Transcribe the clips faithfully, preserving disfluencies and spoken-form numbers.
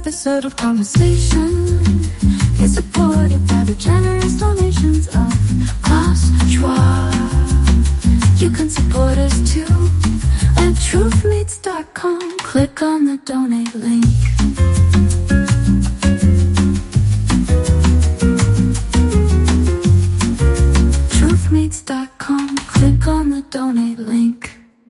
episode of Conversation is supported by the generous donations of Klaus Schwab. You can support us too at truth meets dot com. Click on the donate link. truth meets dot com. Click on the donate link.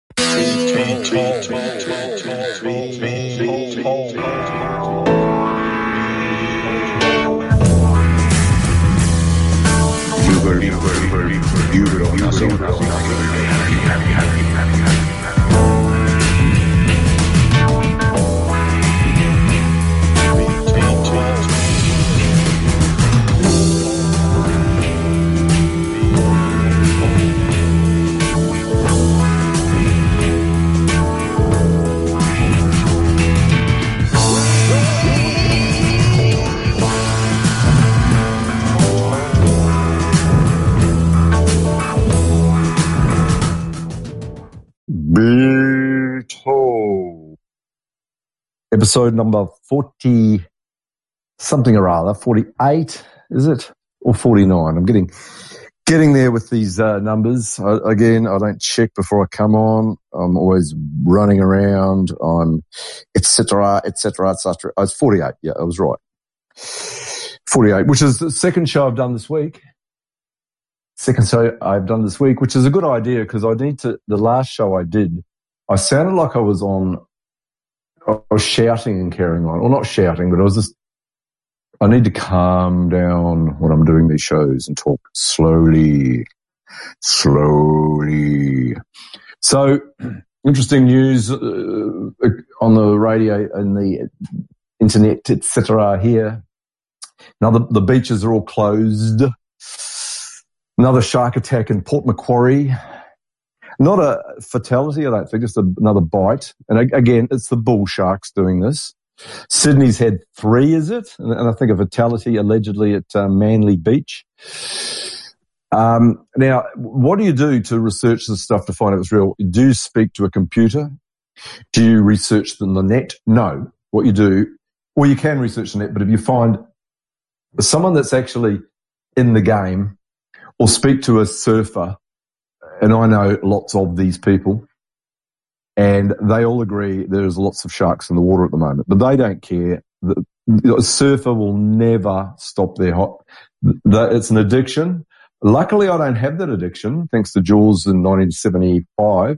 Beto. Episode number forty something or other, forty-eight, is it? Or forty-nine? I'm getting getting there with these uh, numbers. I, again, I don't check before I come on. I'm always running around on et cetera, et cetera, et cetera. Oh, it's forty-eight. Yeah, I was right. forty-eight, which is the second show I've done this week. Second show I've done this week, which is a good idea because I need to, the last show I did, I sounded like I was on, I was shouting and carrying on. Well, not shouting, but I was just, I need to calm down when I'm doing these shows and talk slowly, slowly. So, interesting news uh, on the radio and the internet, et cetera here. Now the, the beaches are all closed. Another shark attack in Port Macquarie. Not a fatality, I don't think. It's a, another bite. And again, it's the bull sharks doing this. Sydney's had three, is it? And I think a fatality allegedly at uh, Manly Beach. Um, now, what do you do to research this stuff to find out if it's real? Do you speak to a computer? Do you research the net? No. What you do, well, you can research the net, but if you find someone that's actually in the game, or speak to a surfer, and I know lots of these people, and they all agree there's lots of sharks in the water at the moment, but they don't care. The, the surfer will never stop their hot. The, it's an addiction. Luckily, I don't have that addiction, thanks to Jaws in nineteen seventy-five.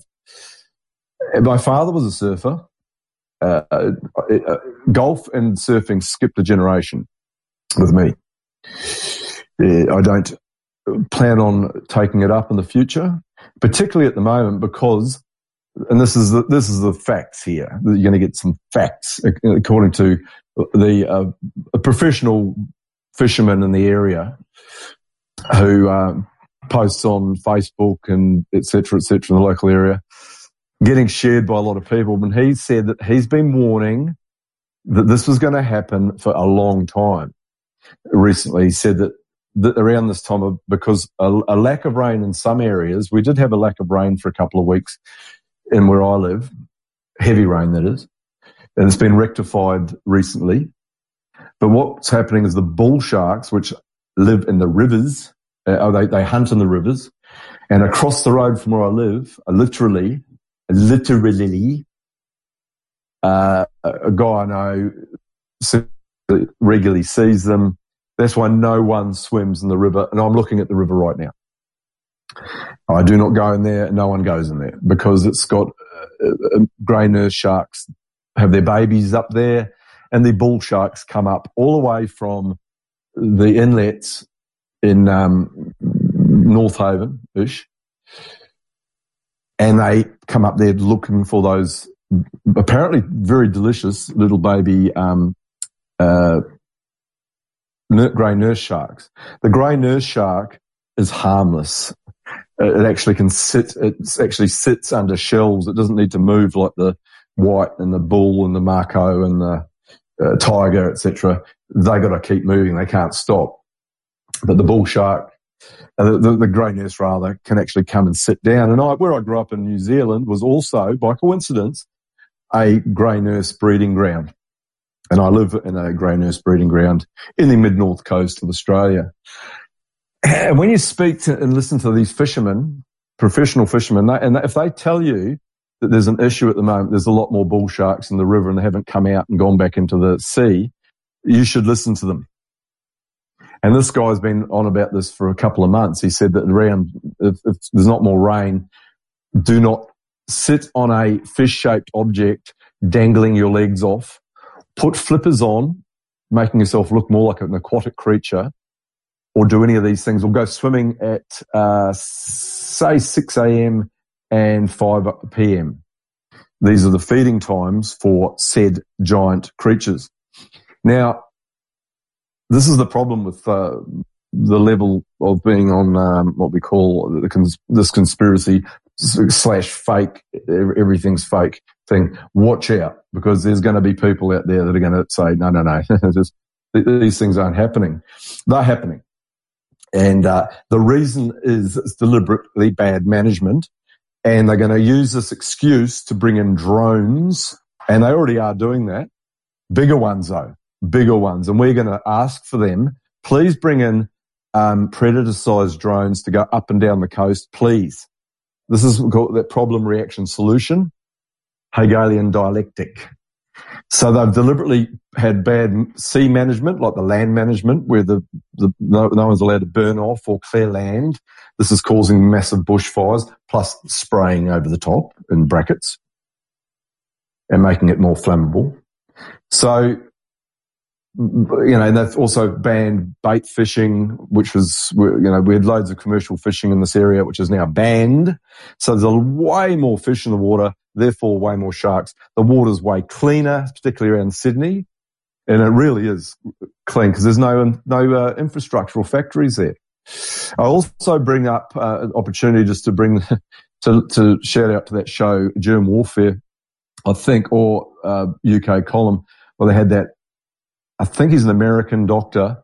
My father was a surfer. Uh, uh, uh, golf and surfing skipped a generation with me. Uh, I don't plan on taking it up in the future, particularly at the moment because, and this is the, this is the facts here. You're going to get some facts according to the uh, a professional fisherman in the area who uh, posts on Facebook and et cetera, et cetera in the local area, getting shared by a lot of people. And he said that he's been warning that this was going to happen for a long time. Recently, he said that around this time of, because a, a lack of rain in some areas, we did have a lack of rain for a couple of weeks in where I live, heavy rain that is, and it's been rectified recently. But what's happening is the bull sharks, which live in the rivers, uh, they, they hunt in the rivers, and across the road from where I live, uh, literally, literally, uh, a guy I know regularly sees them. That's why no one swims in the river, and I'm looking at the river right now. I do not go in there, no one goes in there, because it's got uh, uh, grey nurse sharks have their babies up there, and the bull sharks come up all the way from the inlets in um, North Haven-ish, and they come up there looking for those apparently very delicious little baby um, uh grey nurse sharks. The grey nurse shark is harmless. It actually can sit, it actually sits under shells. It doesn't need to move like the white and the bull and the mako and the uh, tiger, et cetera. They got to keep moving. They can't stop. But the bull shark, uh, the, the, the grey nurse rather, can actually come and sit down. And I, where I grew up in New Zealand was also, by coincidence, a grey nurse breeding ground. And I live in a grey nurse breeding ground in the mid-north coast of Australia. And when you speak to and listen to these fishermen, professional fishermen, they, and if they tell you that there's an issue at the moment, there's a lot more bull sharks in the river and they haven't come out and gone back into the sea, you should listen to them. And this guy's been on about this for a couple of months. He said that around, if, if there's not more rain, do not sit on a fish-shaped object dangling your legs off. Put flippers on, making yourself look more like an aquatic creature, or do any of these things, or go swimming at, uh, say, six a.m. and five p.m. These are the feeding times for said giant creatures. Now, this is the problem with uh, the level of being on um, what we call the cons- this conspiracy slash fake, everything's fake thing. Watch out, because there's going to be people out there that are going to say, no, no, no, Just, these things aren't happening. They're happening. And uh, the reason is it's deliberately bad management, and they're going to use this excuse to bring in drones, and they already are doing that. Bigger ones, though. Bigger ones, and we're going to ask for them. Please bring in um, predator-sized drones to go up and down the coast, please. This is called that problem reaction solution, Hegelian dialectic. So they've deliberately had bad sea management, like the land management, where the, the no, no one's allowed to burn off or clear land. This is causing massive bushfires, plus spraying over the top in brackets and making it more flammable. So, you know, they've also banned bait fishing, which was, you know, we had loads of commercial fishing in this area, which is now banned. So there's a way more fish in the water, therefore way more sharks. The water's way cleaner, particularly around Sydney, and it really is clean because there's no no uh, infrastructural factories there. I also bring up uh, an opportunity just to bring to to shout out to that show Germ Warfare, I think, or uh, U K column, where they had that. I think he's an American doctor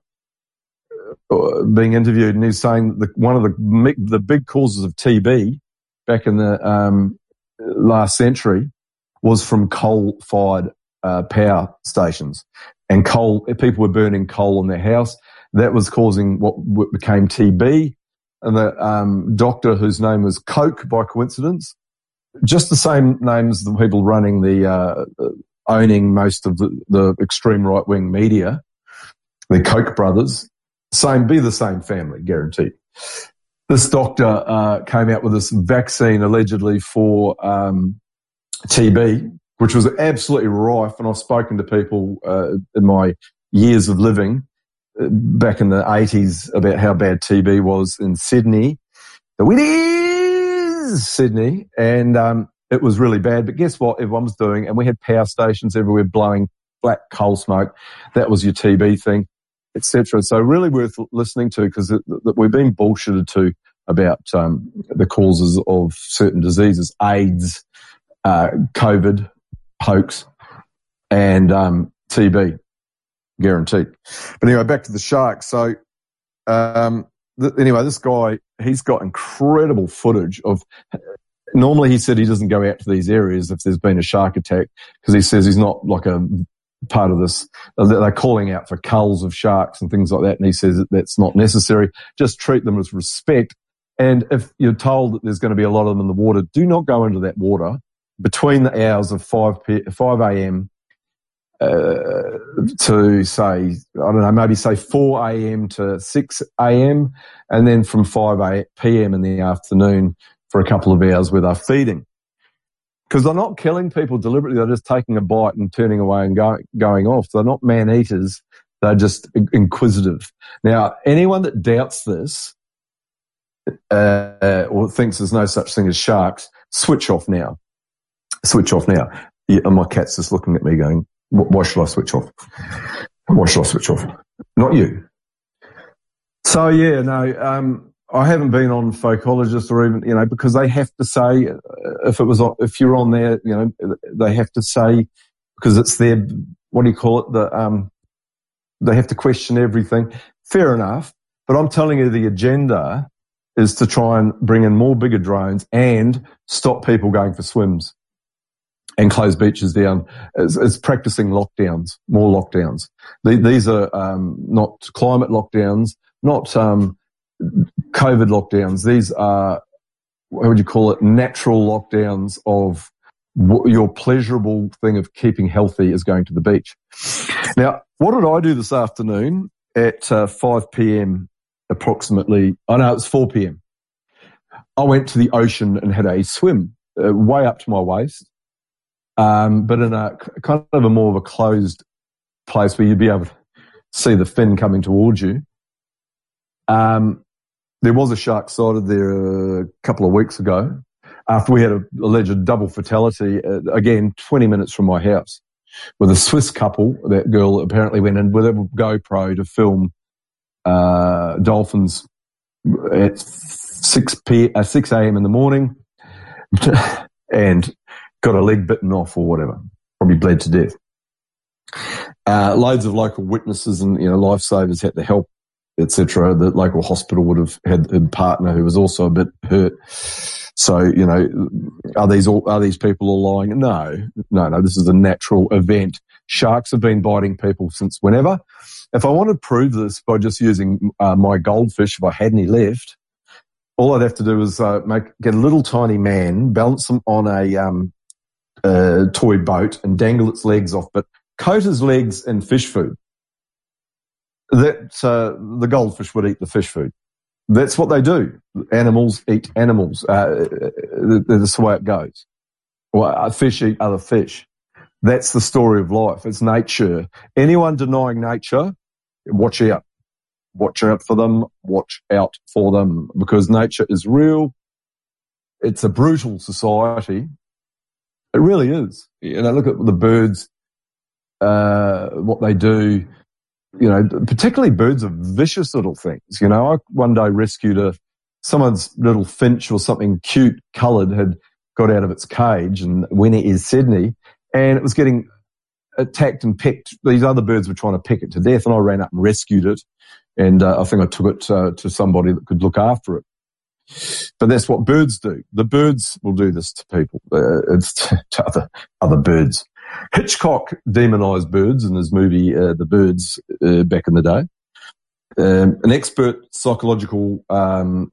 uh, being interviewed, and he's saying that one of the the big causes of T B back in the um, last century was from coal-fired uh, power stations, and coal. People were burning coal in their house. That was causing what became T B. And the um, doctor, whose name was Koch by coincidence, just the same name as the people running the. Uh, owning most of the, the extreme right-wing media, the Koch brothers, same, be the same family, guaranteed. This doctor uh, came out with this vaccine allegedly for um, T B, which was absolutely rife, and I've spoken to people uh, in my years of living uh, back in the eighties about how bad T B was in Sydney. So it is Sydney, and um, it was really bad, but guess what? Everyone was doing, and we had power stations everywhere blowing black coal smoke. That was your T B thing, et cetera. So really worth listening to, because we've been bullshitted to about um, the causes of certain diseases, AIDS, uh, COVID, hoax, and um, T B, guaranteed. But anyway, back to the sharks. So um, th- anyway, this guy, he's got incredible footage of. Normally, he said he doesn't go out to these areas if there's been a shark attack, because he says he's not like a part of this. They're calling out for culls of sharks and things like that, and he says that that's not necessary. Just treat them with respect. And if you're told that there's going to be a lot of them in the water, do not go into that water between the hours of five a.m. Uh, to say, I don't know, maybe say four a.m. to six a.m. and then from five p.m. in the afternoon for a couple of hours where they're feeding. Because they're not killing people deliberately, they're just taking a bite and turning away and go, going off. They're not man-eaters, they're just inquisitive. Now, anyone that doubts this uh, or thinks there's no such thing as sharks, switch off now. Switch off now. Yeah, and my cat's just looking at me going, why should I switch off? Why should I switch off? Not you. So, yeah, no, um, I haven't been on Folkologist or even, you know, because they have to say, uh, if it was, if you're on there, you know, they have to say, because it's their, what do you call it? The, um, they have to question everything. Fair enough. But I'm telling you, the agenda is to try and bring in more bigger drones and stop people going for swims. and close beaches down is, is practicing lockdowns, more lockdowns. The, these are um, not climate lockdowns, not um, COVID lockdowns. These are, what would you call it, natural lockdowns of w- your pleasurable thing of keeping healthy is going to the beach. Now, what did I do this afternoon at uh, five p.m. approximately? Oh, no, it was four p.m. I went to the ocean and had a swim uh, way up to my waist. Um, but in a kind of a more of a closed place where you'd be able to see the fin coming towards you. Um, there was a shark sighted there a couple of weeks ago after we had an alleged double fatality, uh, again, twenty minutes from my house, with a Swiss couple. That girl apparently went in with a GoPro to film uh, dolphins at six a.m. in the morning and got a leg bitten off or whatever, probably bled to death. Uh, loads of local witnesses and, you know, lifesavers had to help, et cetera. The local hospital would have had a partner who was also a bit hurt. So, you know, are these all, are these people all lying? No, no, no. This is a natural event. Sharks have been biting people since whenever. If I want to prove this by just using uh, my goldfish, if I had any left, all I'd have to do is uh, make get a little tiny man, balance him on a um, uh, toy boat and dangle its legs off, but coat his legs in fish food. That uh, the goldfish would eat the fish food. That's what they do. Animals eat animals. Uh, that's the way it goes. Well, fish eat other fish. That's the story of life. It's nature. Anyone denying nature, watch out. Watch out for them. Watch out for them, because nature is real. It's a brutal society. It really is. You know, look at the birds, uh, what they do. You know, particularly birds are vicious little things. You know, I one day rescued a, someone's little finch or something cute coloured had got out of its cage, and when it is Sydney, and it was getting attacked and picked. These other birds were trying to pick it to death, and I ran up and rescued it. And uh, I think I took it uh, to somebody that could look after it. But that's what birds do. The birds will do this to people. Uh, it's to other, other birds. Hitchcock demonized birds in his movie uh, The Birds uh, back in the day. Um, an expert psychological um,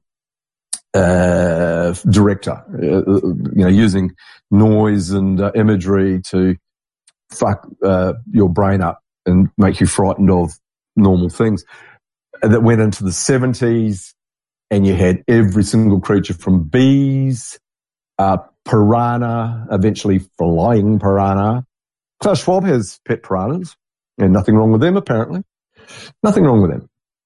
uh, director, uh, you know, using noise and uh, imagery to fuck uh, your brain up and make you frightened of normal things. That went into the seventies, and you had every single creature from bees, uh, piranha, eventually flying piranha. Klaus Schwab has pet piranhas, and nothing wrong with them, apparently. Nothing wrong with them.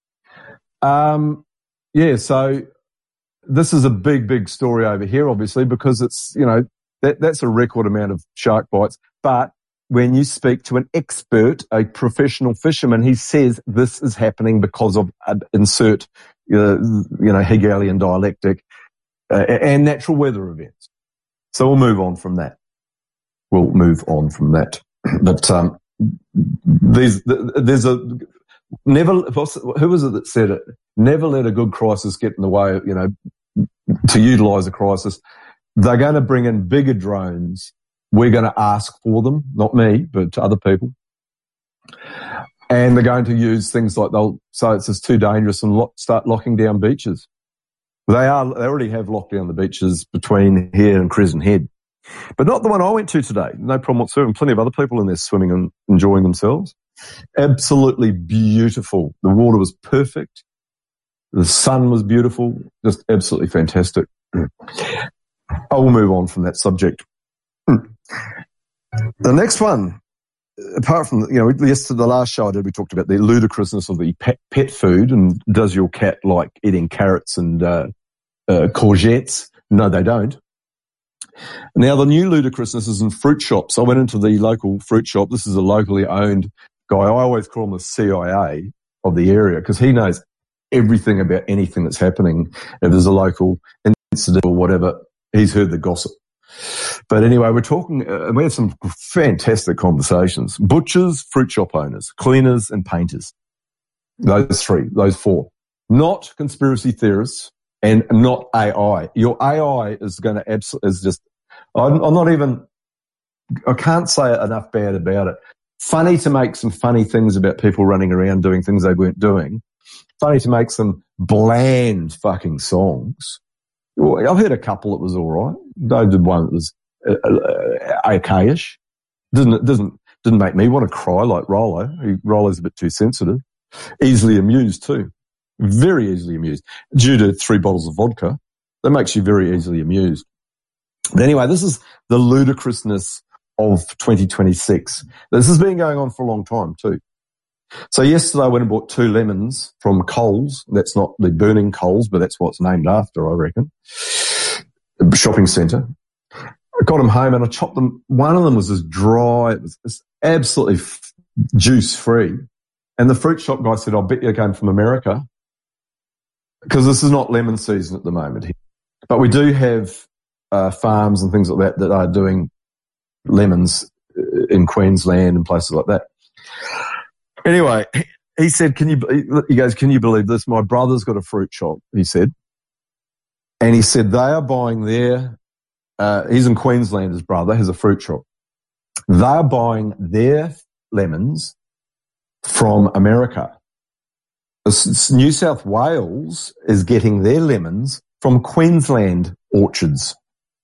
Um, yeah, so this is a big, big story over here, obviously, because it's, you know, that, that's a record amount of shark bites. But when you speak to an expert, a professional fisherman, he says this is happening because of uh, insert, uh, you know, Hegelian dialectic uh, and natural weather events. So we'll move on from that. We'll move on from that. But um, there's there's a never. Who was it that said it? Never let a good crisis get in the way. You know, to utilise a crisis, they're going to bring in bigger drones. We're going to ask for them, not me, but other people. And they're going to use things like they'll say it's just too dangerous and lock, start locking down beaches. They are, they already have locked down the beaches between here and Crescent Head, but not the one I went to today. No problem whatsoever. And plenty of other people in there swimming and enjoying themselves. Absolutely beautiful. The water was perfect. The sun was beautiful. Just absolutely fantastic. I will move on from that subject. The next one, apart from, you know, yesterday, the last show I did, we talked about the ludicrousness of the pet, pet food and does your cat like eating carrots and uh, uh, courgettes? No, they don't. Now, the new ludicrousness is in fruit shops. I went into the local fruit shop. This is a locally owned guy. I always call him the C I A of the area because he knows everything about anything that's happening. If there's a local incident or whatever, he's heard the gossip. But anyway, we're talking, uh, we had some fantastic conversations. Butchers, fruit shop owners, cleaners and painters. Those three, those four. Not conspiracy theorists and not A I. Your A I is going to absolutely, is just, I'm, I'm not even, I can't say enough bad about it. Funny to make some funny things about people running around doing things they weren't doing. Funny to make some bland fucking songs. I've heard a couple that was all right. I did one that was uh, uh, okay-ish. Didn't, it doesn't, didn't make me want to cry like Rollo. Rollo's a bit too sensitive. Easily amused too. Very easily amused. Due to three bottles of vodka, that makes you very easily amused. But anyway, this is the ludicrousness of twenty twenty-six. This has been going on for a long time too. So yesterday I went and bought two lemons from Coles. That's not the burning Coles, but that's what it's named after, I reckon. A shopping centre. I got them home and I chopped them. One of them was as dry. It was, it was absolutely f- juice-free. And the fruit shop guy said, "I'll bet you came from America." Because this is not lemon season at the moment. But we do have uh, farms and things like that that are doing lemons in Queensland and places like that. Anyway, he said, "Can you?" He goes, "Can you believe this? My brother's got a fruit shop," he said. And he said they are buying their, uh, he's in Queensland, his brother has a fruit shop. They're buying their lemons from America. New South Wales is getting their lemons from Queensland orchards.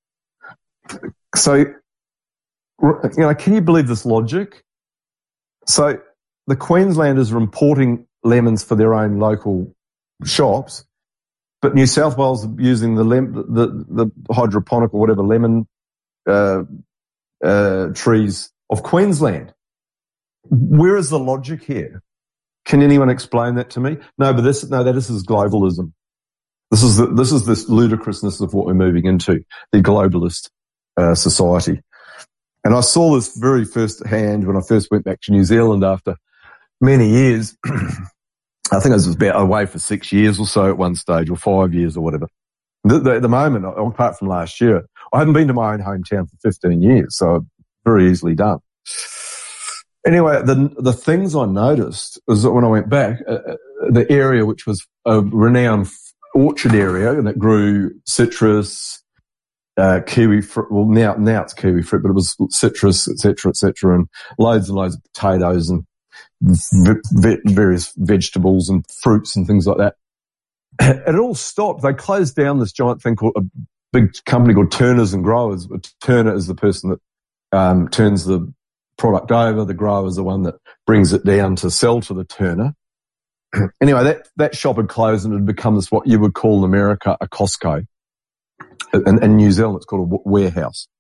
So, you know, can you believe this logic? So the Queenslanders are importing lemons for their own local shops, but New South Wales are using the lem- the, the hydroponic or whatever lemon uh, uh, trees of Queensland. Where is the logic here? Can anyone explain that to me? No, but this, no, that this is globalism. This is the, this is this ludicrousness of what we're moving into, the globalist uh, society. And I saw this very first hand when I first went back to New Zealand after many years. I think I was about away for six years or so at one stage, or five years or whatever. The, the, at the moment, apart from last year, I haven't been to my own hometown for fifteen years, so very easily done. Anyway, the the things I noticed was that when I went back, uh, the area which was a renowned orchard area that grew citrus, uh, kiwi fruit. Well, now now it's kiwi fruit, but it was citrus, et cetera, et cetera, and loads and loads of potatoes and v- various vegetables and fruits and things like that. It all stopped. They closed down this giant thing called a big company called Turners and Growers. Turner is the person that um, turns the product over. The grower is the one that brings it down to sell to the turner. Anyway, that, that shop had closed and it had become this, what you would call in America, a Costco. In, in New Zealand, it's called a warehouse.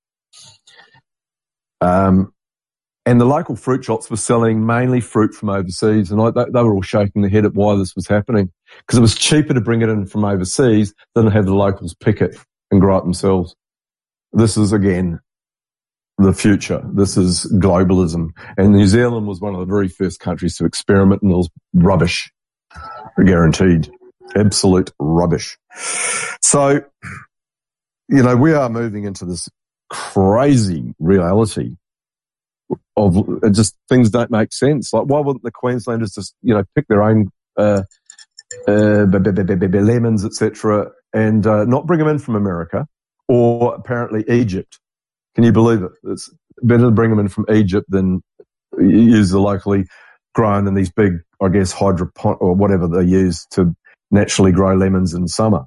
Um, and the local fruit shops were selling mainly fruit from overseas, and I, they, they were all shaking their head at why this was happening, because it was cheaper to bring it in from overseas than to have the locals pick it and grow it themselves. This is, again, the future. This is globalism. And New Zealand was one of the very first countries to experiment, and it was rubbish. Guaranteed. Absolute rubbish. So, you know, we are moving into this crazy reality of just things don't make sense. Like, why wouldn't the Queenslanders just, you know, pick their own uh, uh, lemons, et cetera, and uh, not bring them in from America or apparently Egypt? Can you believe it? It's better to bring them in from Egypt than use the locally grown in these big, I guess, hydroponic or whatever they use to naturally grow lemons in summer.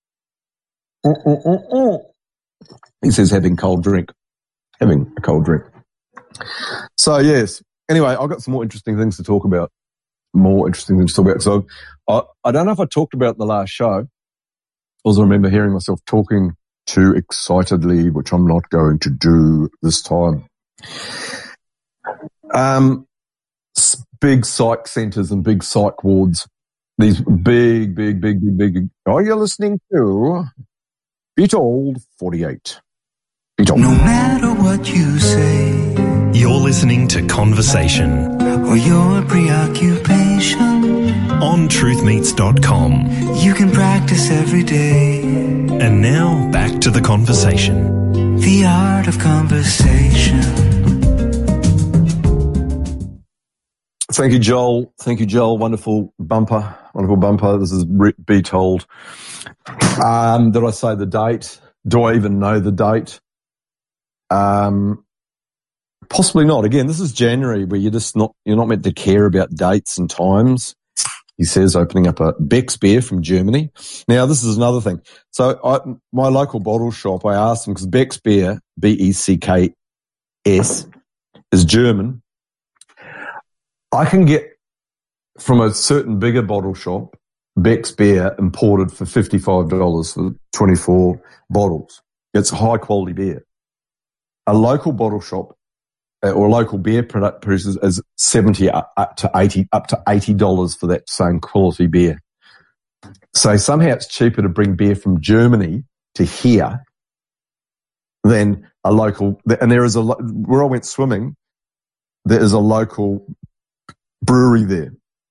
He says having cold drink. Having a cold drink. So, yes. Anyway, I've got some more interesting things to talk about. More interesting things to talk about. So, I, I don't know if I talked about it in the last show. Also, I remember hearing myself talking too excitedly, which I'm not going to do this time. Um, big psych centres and big psych wards. These big, big, big, big, big. Are you listening to Be Told forty-eight? Be Told. No matter what you say, you're listening to Conversation or your preoccupation on truth meets dot com. You can practice every day. And now back to the conversation. The art of conversation. Thank you, Joel. Thank you, Joel. Wonderful bumper. Wonderful bumper. This is Be Told. Um, did I say the date? Do I even know the date? Um, Possibly not. Again, this is January where you're just not, you're not meant to care about dates and times. He says, opening up a Beck's beer from Germany. Now, this is another thing. So I, my local bottle shop, I asked them, because Beck's beer, B E C K S, is German. I can get from a certain bigger bottle shop, Beck's beer imported for fifty-five dollars for twenty-four bottles. It's high quality beer. A local bottle shop or local beer product producers is seventy up to eighty up to eighty dollars for that same quality beer. So somehow it's cheaper to bring beer from Germany to here than a local. And there is a where I went swimming, there is a local brewery there.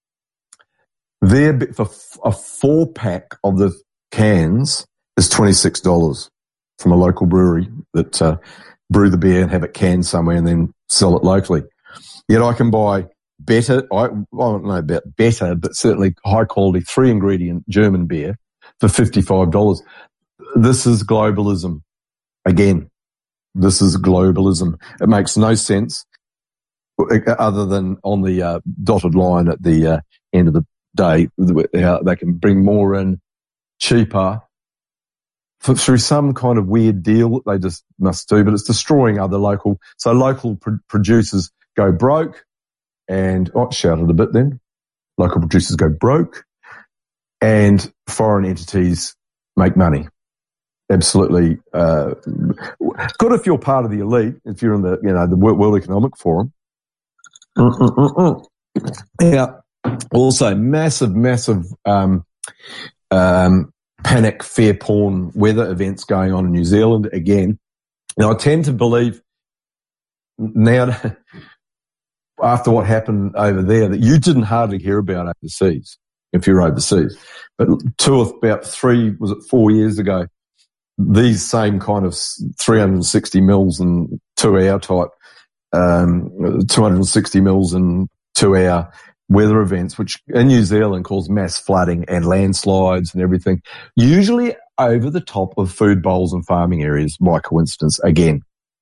There for a four pack of the cans is twenty-six dollars from a local brewery that uh, brew the beer and have it canned somewhere and then sell it locally. Yet I can buy better, I, I don't know about better, but certainly high quality three ingredient German beer for fifty-five dollars. This is globalism. Again, this is globalism. It makes no sense other than on the uh, dotted line at the uh, end of the day, how they can bring more in cheaper for, through some kind of weird deal that they just must do, but it's destroying other local. So local pro- producers go broke and, oh, shouted a bit then. Local producers go broke and foreign entities make money. Absolutely. Uh, good if you're part of the elite, if you're in the, you know, the World Economic Forum. Mm-mm-mm-mm. Yeah. Also, massive, massive um, um, panic, fear porn weather events going on in New Zealand again. Now, I tend to believe now, after what happened over there, that you didn't hardly hear about overseas, if you're overseas. But two or about three, was it four years ago, these same kind of three hundred sixty mils and two hour type, um, two hundred sixty mils and two hour weather events, which in New Zealand cause mass flooding and landslides and everything, usually over the top of food bowls and farming areas, by coincidence, again.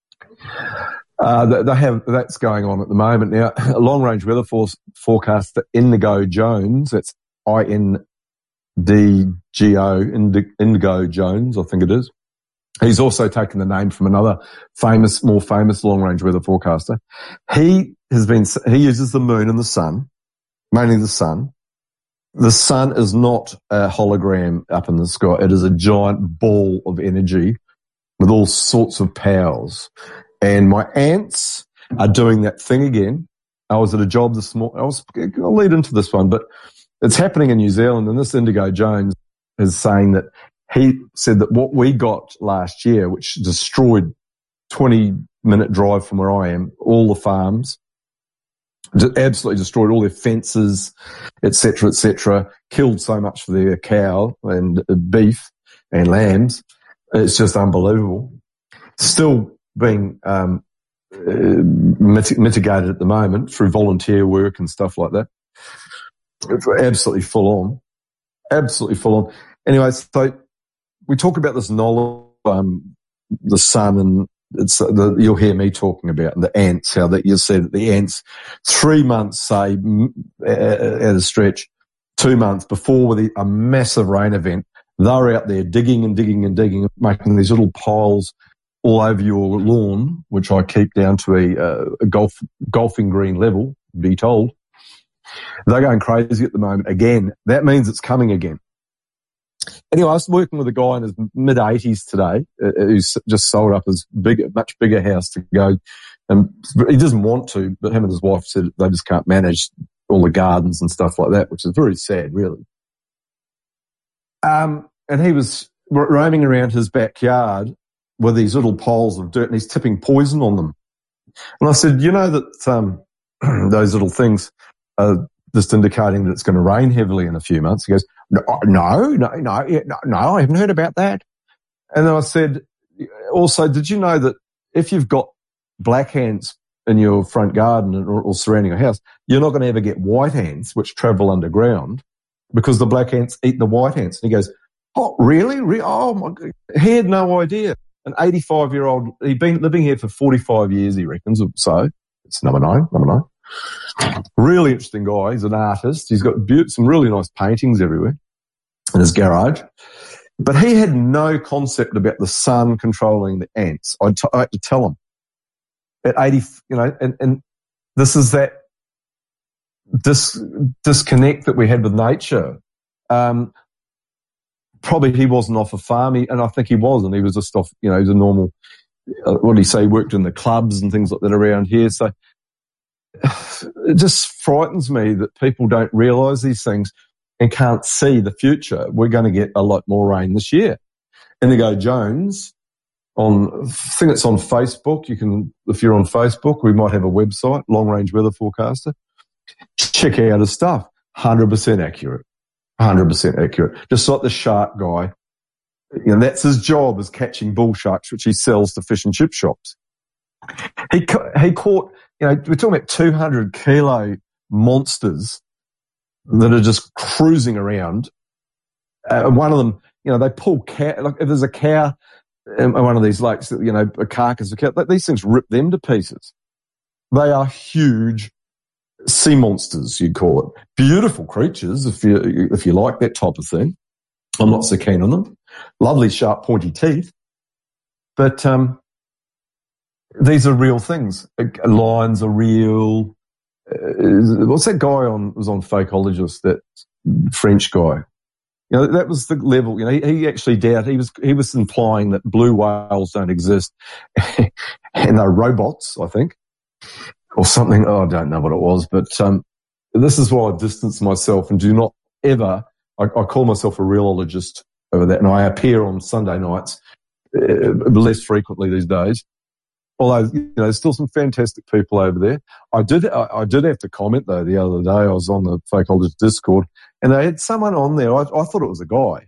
Uh, they have, that's going on at the moment. Now, a long-range weather force forecaster Indigo Jones, that's I N D G O, Indigo Jones, I think it is. He's also taken the name from another famous, more famous long-range weather forecaster. He has been, he uses the moon and the sun, mainly the sun. The sun is not a hologram up in the sky. It is a giant ball of energy with all sorts of powers. And my ants are doing that thing again. I was at a job this morning. I was, I'll lead into this one, but it's happening in New Zealand. And this Indigo Jones is saying that he said that what we got last year, which destroyed twenty minute drive from where I am, all the farms, absolutely destroyed all their fences, et cetera, et cetera, killed so much for their cow and beef and lambs. It's just unbelievable. Still being um, uh, mit- mitigated at the moment through volunteer work and stuff like that. It's absolutely full on. Absolutely full on. Anyway, so we talk about this knowledge, um, the sun, and it's the, you'll hear me talking about the ants, how that you said that the ants, three months, say, at a stretch, two months before the, a massive rain event, they're out there digging and digging and digging, making these little piles all over your lawn, which I keep down to a, uh, a golf golfing green level, be told. They're going crazy at the moment. Again, that means it's coming again. Anyway, I was working with a guy in his mid eighties today uh, who's just sold up his big, much bigger house to go. And he doesn't want to, but him and his wife said they just can't manage all the gardens and stuff like that, which is very sad, really. Um, and he was roaming around his backyard with these little piles of dirt and he's tipping poison on them. And I said, you know that um, those little things are just indicating that it's going to rain heavily in a few months. He goes, no, no, no, no, no, no, I haven't heard about that. And then I said, also, did you know that if you've got black ants in your front garden or, or surrounding your house, you're not going to ever get white ants, which travel underground, because the black ants eat the white ants. And he goes, oh, really? Re- oh, my God. He had no idea. an eighty-five-year-old, he'd been living here for forty-five years, he reckons, or so. It's number nine, number nine. Really interesting guy. He's an artist. He's got be- some really nice paintings everywhere in his garage. But he had no concept about the sun controlling the ants. I'd t- I had to tell him. At eighty, you know, and, and this is that dis- disconnect that we had with nature. Um, probably he wasn't off a farm, he, and I think he wasn't. He was just off, you know, he's a normal, uh, what did he say, he worked in the clubs and things like that around here. So it just frightens me that people don't realise these things and can't see the future. We're going to get a lot more rain this year. Indigo Jones, on, I think it's on Facebook. You can, if you're on Facebook, we might have a website, Long Range Weather Forecaster. Check out his stuff. one hundred percent accurate. one hundred percent accurate. Just like the shark guy. You know, that's his job, is catching bull sharks, which he sells to fish and chip shops. He, he caught, you know, we're talking about two hundred kilo monsters that are just cruising around. Uh, one of them, you know, they pull cow, like if there's a cow in one of these lakes, you know, a carcass of cow, these things rip them to pieces. They are huge sea monsters, you'd call it. Beautiful creatures, if you, if you like that type of thing. I'm not so keen on them. Lovely sharp pointy teeth. But, um, these are real things. Lions are real. Uh, what's that guy on, was on Fakeologist, that French guy? You know, that was the level, you know, he, he actually doubted, he was, he was implying that blue whales don't exist and they're robots, I think, or something. Oh, I don't know what it was, but, um, this is why I distance myself and do not ever, I, I call myself a realologist over that, and I appear on Sunday nights, uh, less frequently these days. Although, you know, there's still some fantastic people over there. I did, I, I did have to comment though the other day. I was on the Fakeologist Discord, and they had someone on there. I, I thought it was a guy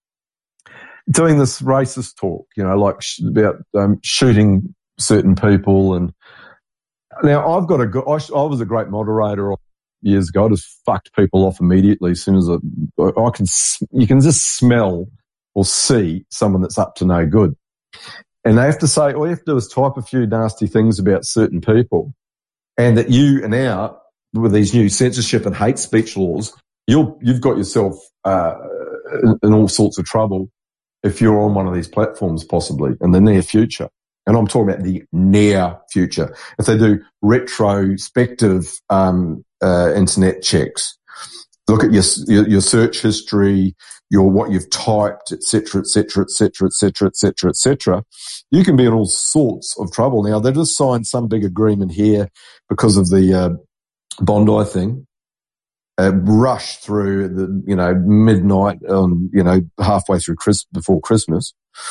doing this racist talk, you know, like sh- about um, shooting certain people. And now I've got a good. I, I was a great moderator years ago. I just fucked people off immediately as soon as I, I can. You can just smell or see someone that's up to no good. And they have to say, all you have to do is type a few nasty things about certain people, and that you are now, with these new censorship and hate speech laws, you'll, you've got yourself uh, in, in all sorts of trouble if you're on one of these platforms, possibly in the near future. And I'm talking about the near future. If they do retrospective um, uh, internet checks, look at your, your your search history, your what you've typed, et cetera, et cetera, et cetera, et cetera, et cetera, et cetera. You can be in all sorts of trouble. Now, they just signed some big agreement here because of the uh, Bondi thing. Uh, rushed through the, you know, midnight on, you know, halfway through Chris, before Christmas.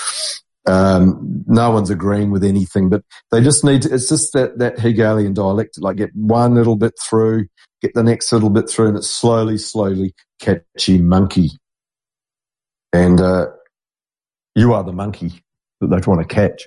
Um, no one's agreeing with anything, but they just need to, it's just that, that Hegelian dialect, like get one little bit through, get the next little bit through, and it's slowly, slowly catchy monkey. And, uh, you are the monkey that they want to catch.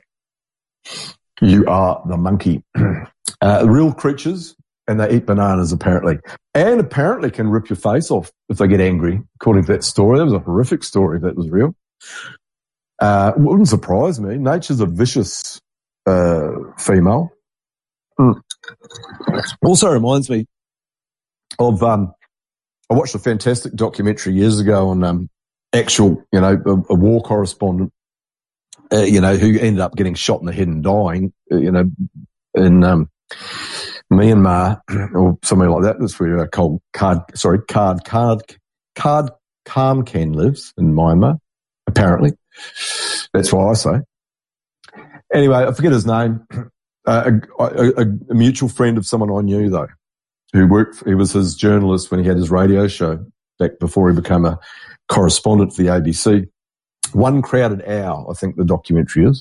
You are the monkey. uh, real creatures, and they eat bananas apparently. And apparently can rip your face off if they get angry, according to that story. That was a horrific story if that was real. Uh, wouldn't surprise me. Nature's a vicious, uh, female. Mm. Also reminds me of, um, I watched a fantastic documentary years ago on, um, actual, you know, a, a war correspondent, uh, you know, who ended up getting shot in the head and dying, uh, you know, in, um, Myanmar or somewhere like that. That's where uh, Card, Card, sorry, Card, Card, Card, Khamkhan lives in Myanmar, apparently. That's why I say. Anyway, I forget his name. Uh, a, a, a mutual friend of someone I knew, though, who worked, he was his journalist when he had his radio show back before he became a correspondent for the A B C. One Crowded Hour, I think the documentary is.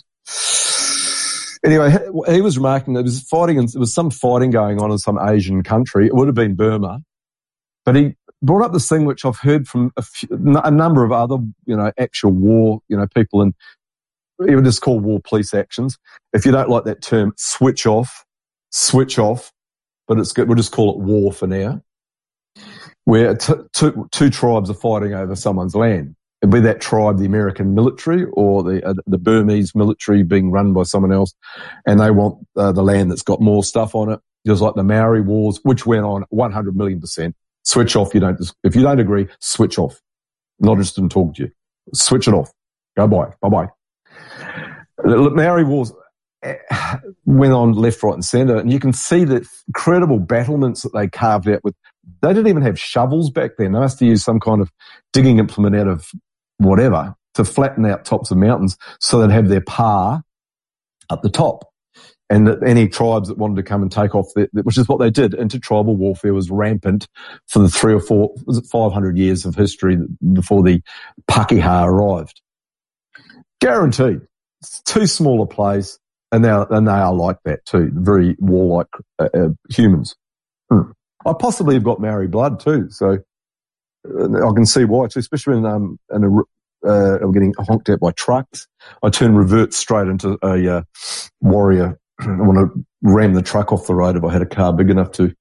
Anyway, he was remarking there was fighting, and there was some fighting going on in some Asian country. It would have been Burma, but he brought up this thing which I've heard from a, few, a number of other, you know, actual war, you know, people in, even just call war police actions. If you don't like that term, switch off, switch off, but it's good. We'll just call it war for now, where t- two, two tribes are fighting over someone's land. It'd be that tribe, the American military, or the uh, the Burmese military being run by someone else, and they want uh, the land that's got more stuff on it. Just like the Maori Wars, which went on one hundred million percent. Switch off. You don't. If you don't agree, switch off. Not interested in talking to you. Switch it off. Go bye. Bye bye. The Maori Wars went on left, right, and centre, and you can see the incredible battlements that they carved out with. They didn't even have shovels back then. They must have used some kind of digging implement out of whatever to flatten out tops of mountains so they'd have their pa up the top. And that any tribes that wanted to come and take off, the, which is what they did, intertribal warfare was rampant for the three or four, was it five hundred years of history before the Pakeha arrived. Guaranteed. It's too small a place, and they are, and they are like that too, very warlike uh, uh, humans. Hmm. I possibly have got Maori blood too, so I can see why too, especially when um, in a, uh, I'm getting honked out by trucks. I turn revert straight into a uh, warrior. I want to ram the truck off the road if I had a car big enough to.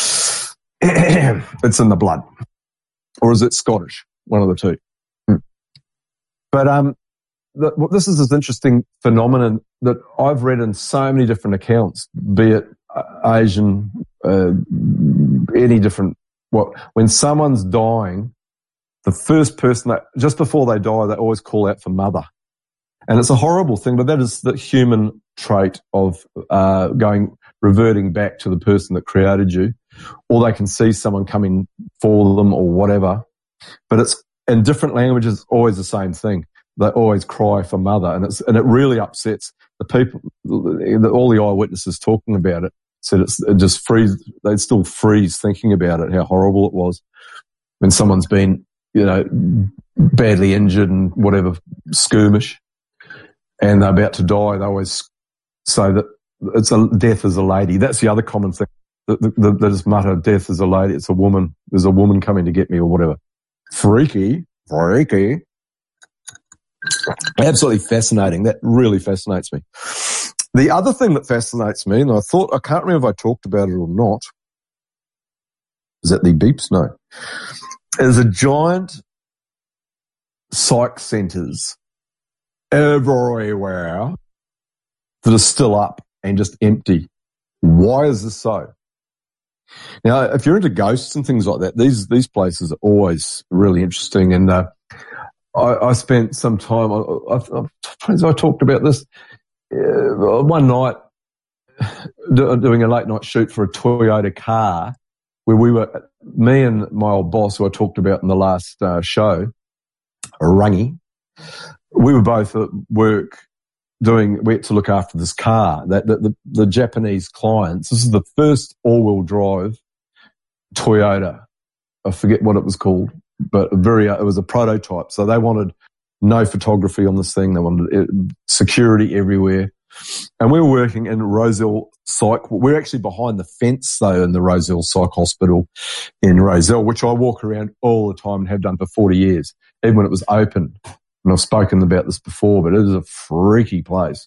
It's in the blood. Or is it Scottish? One of the two. Hmm. But um, the, well, this is this interesting phenomenon that I've read in so many different accounts, be it Asian, uh, any different. What when someone's dying, the first person that just before they die, they always call out for mother, and it's a horrible thing. But that is the human trait of uh, going reverting back to the person that created you, or they can see someone coming for them or whatever. But it's in different languages, always the same thing. They always cry for mother, and it's and it really upsets the people. All the eyewitnesses talking about it said it's, it just freeze. They'd still freeze thinking about it, how horrible it was when someone's been, you know, badly injured and whatever, skirmish, and they're about to die. They always say that it's a death is a lady. That's the other common thing. That the, the, just mutter, death is a lady. It's a woman. There's a woman coming to get me or whatever. Freaky, freaky. Absolutely fascinating. That really fascinates me. The other thing that fascinates me, and I thought, I can't remember if I talked about it or not, is that the beeps? No. Is a giant psych centres everywhere that are still up and just empty. Why is this so? Now, if you're into ghosts and things like that, these these places are always really interesting. And uh, I, I spent some time, I, I, I, I talked about this, uh, one night doing a late night shoot for a Toyota car where we were, me and my old boss who I talked about in the last uh, show, Rangi, we were both at work doing, we had to look after this car. That the, the, the Japanese clients, this is the first all-wheel drive Toyota. I forget what it was called, but a very, it was a prototype. So they wanted no photography on this thing. They wanted it, security everywhere. And we were working in Rozelle Psych. We're actually behind the fence, though, in the Rozelle Psych Hospital in Rozelle, which I walk around all the time and have done for forty years, even when it was open. And I've spoken about this before, but it is a freaky place.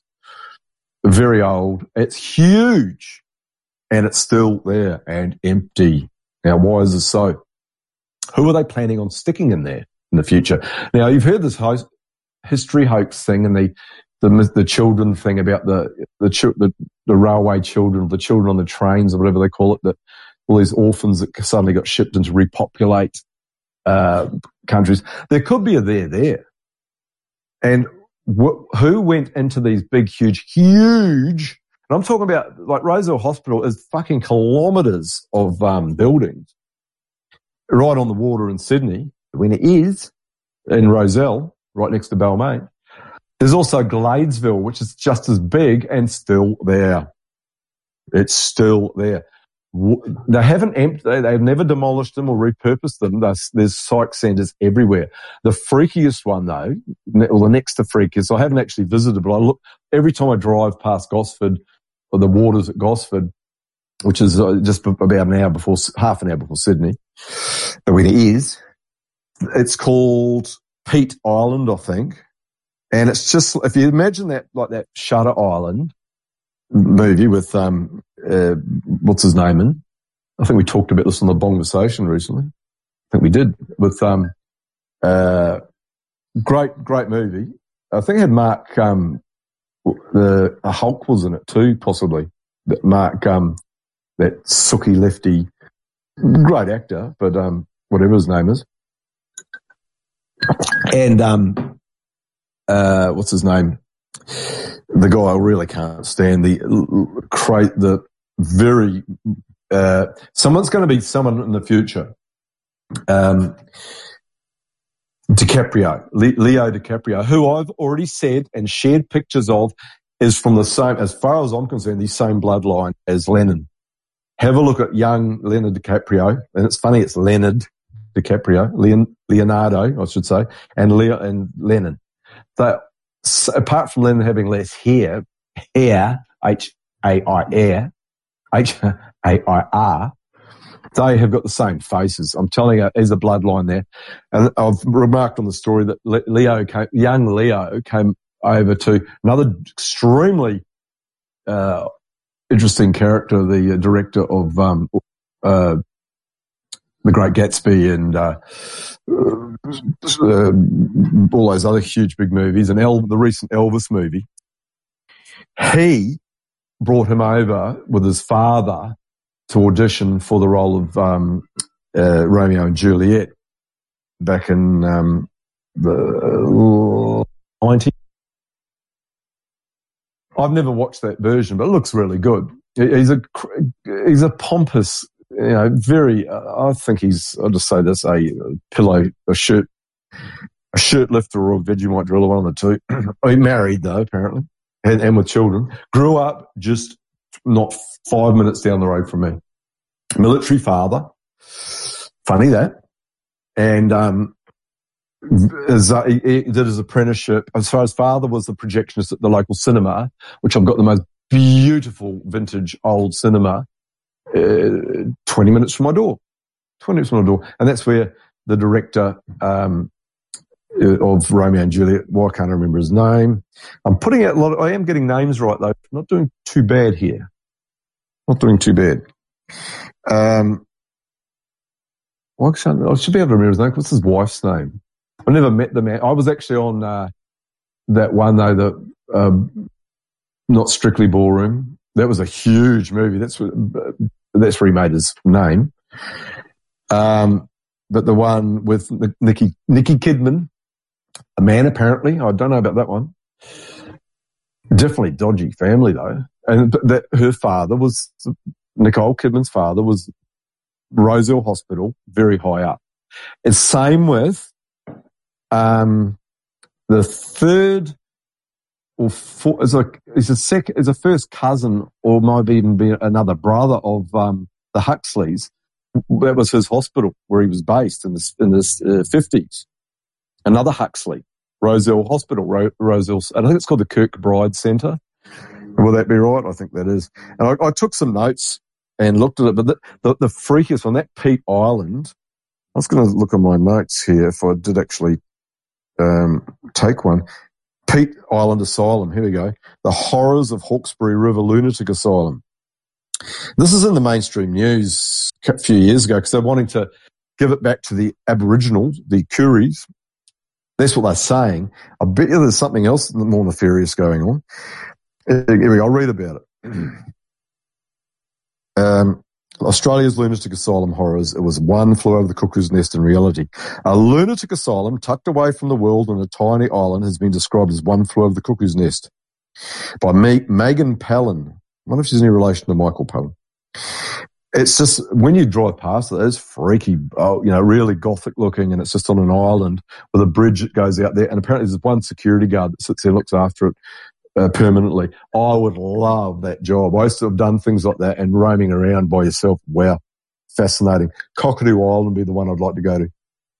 Very old. It's huge. And it's still there and empty. Now, why is this so? Who are they planning on sticking in there in the future? Now, you've heard this host, history hoax thing and the the the children thing about the the, the the railway children, the children on the trains or whatever they call it, that all these orphans that suddenly got shipped in to repopulate uh, countries. There could be a there there. And wh- who went into these big, huge, huge, and I'm talking about like Rozelle Hospital is fucking kilometres of um, buildings right on the water in Sydney, when it is in Rozelle, right next to Balmain. There's also Gladesville, which is just as big and still there. It's still there. They haven't emptied, they've never demolished them or repurposed them. There's, there's psych centres everywhere. The freakiest one, though, or the next to freakiest, I haven't actually visited, but I look, every time I drive past Gosford, or the waters at Gosford, which is just about an hour before, half an hour before Sydney, when it is, it's called Pete Island, I think. And it's just, if you imagine that, like that Shutter Island movie with, um, uh, what's his name in? I think we talked about this on the Bonversation recently. I think we did with, um, uh, great, great movie. I think it had Mark, um, the a Hulk was in it too, possibly. That Mark, um, that sooky lefty, great actor, but um, whatever his name is. And um, uh, what's his name? The guy I really can't stand. The the very uh, someone's going to be someone in the future. Um, DiCaprio, Leo DiCaprio, who I've already said and shared pictures of, is from the same, as far as I'm concerned, the same bloodline as Lennon. Have a look at young Leonard DiCaprio, and it's funny, it's Leonard DiCaprio, Leon, Leonardo, I should say, and Leo and Lennon. So, so apart from Lennon having less hair, hair, H A I R, H A I R, they have got the same faces. I'm telling you, there's a bloodline there. And I've remarked on the story that Leo came, young Leo came over to another extremely uh, interesting character, the director of um, uh, The Great Gatsby and uh, uh, all those other huge big movies, and El- the recent Elvis movie. He brought him over with his father to audition for the role of um, uh, Romeo and Juliet back in um, the nineties. I've never watched that version, but it looks really good. He's a he's a pompous, you know, very. Uh, I think he's. I'll just say this: a, a pillow, a shirt, a shirt lifter, or a Vegemite driller, one of the two. He married though, apparently, and, and with children. Grew up just not five minutes down the road from me. Military father, funny that, and um, as, uh, he, he did his apprenticeship. As far as father was the projectionist at the local cinema, which I've got the most beautiful vintage old cinema, uh, twenty minutes from my door, twenty minutes from my door, and that's where the director um, of Romeo and Juliet. Well, I can't remember his name. I'm putting out a lot. Of, I am getting names right though. Not doing too bad here. Not doing too bad. Um, well, I should be able to remember his name. What's his wife's name? I never met the man. I was actually on uh, that one though, the um, not Strictly Ballroom. That was a huge movie. That's what, that's where he made his name. Um, but the one with Nikki Nikki Kidman, a man apparently. I don't know about that one. Definitely dodgy family though, and that her father was Nicole Kidman's father was Roselle Hospital, very high up. And same with um, the third or fourth, is a is a second is a first cousin, or might even be another brother of um, the Huxleys. That was his hospital where he was based in the in the uh, fifties. Another Huxley, Roselle Hospital, Ro- Roselle. I think it's called the Kirkbride Centre. Will that be right? I think that is. And I, I took some notes and looked at it, but the, the, the freakiest one, that Pete Island. I was going to look at my notes here if I did actually um, take one. Pete Island Asylum. Here we go. The horrors of Hawkesbury River Lunatic Asylum. This is in the mainstream news a few years ago because they're wanting to give it back to the Aboriginals, the Kuris. That's what they're saying. I bet you there's something else more nefarious going on. Here we go. I'll read about it. Um, Australia's lunatic asylum horrors. It was one flew over the cuckoo's nest in reality. A lunatic asylum tucked away from the world on a tiny island has been described as one flew over the cuckoo's nest by Me- Megan Palin. I wonder if she's any relation to Michael Palin. It's just, when you drive past it, it's freaky, oh, you know, really gothic looking, and it's just on an island with a bridge that goes out there, and apparently there's one security guard that sits there and looks after it uh, permanently. I would love that job. I used to have done things like that, and roaming around by yourself, wow, fascinating. Cockatoo Island would be the one I'd like to go to.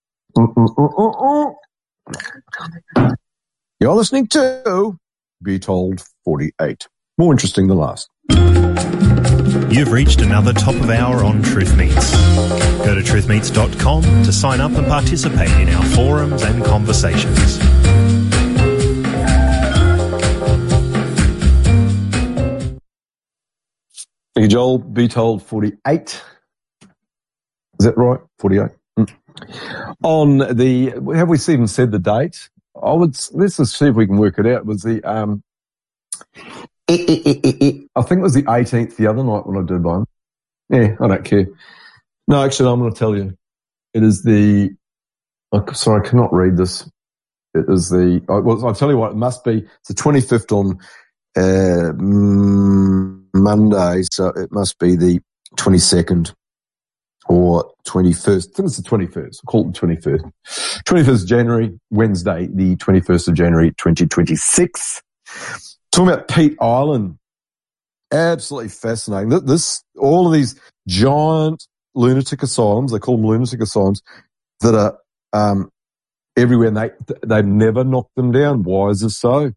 Mm-mm-mm-mm-mm. You're listening to Be Told forty-eight. More interesting than last. You've reached another top of hour on Truth Meets. Go to truth meets dot com to sign up and participate in our forums and conversations. Thank you, Joel. Be Told forty-eight. Is that right? forty-eight. Mm. On the, have we even said the date? I would, let's just see if we can work it out. It was the, um, I think it was the eighteenth the other night when I did one. Yeah, I don't care. No, actually, I'm going to tell you. It is the, oh, sorry, I cannot read this. It is the, well, I'll tell you what, it must be, it's the twenty-fifth on uh, Monday, so it must be the twenty-second or twenty-first. I think it's the twenty-first. I'll call it the twenty-first. twenty-first of January, Wednesday, the twenty-first of January, twenty twenty-six. Talking about Peat Island. Absolutely fascinating. This, all of these giant lunatic asylums, they call them lunatic asylums, that are um, everywhere, and they, they've never knocked them down. Why is this so?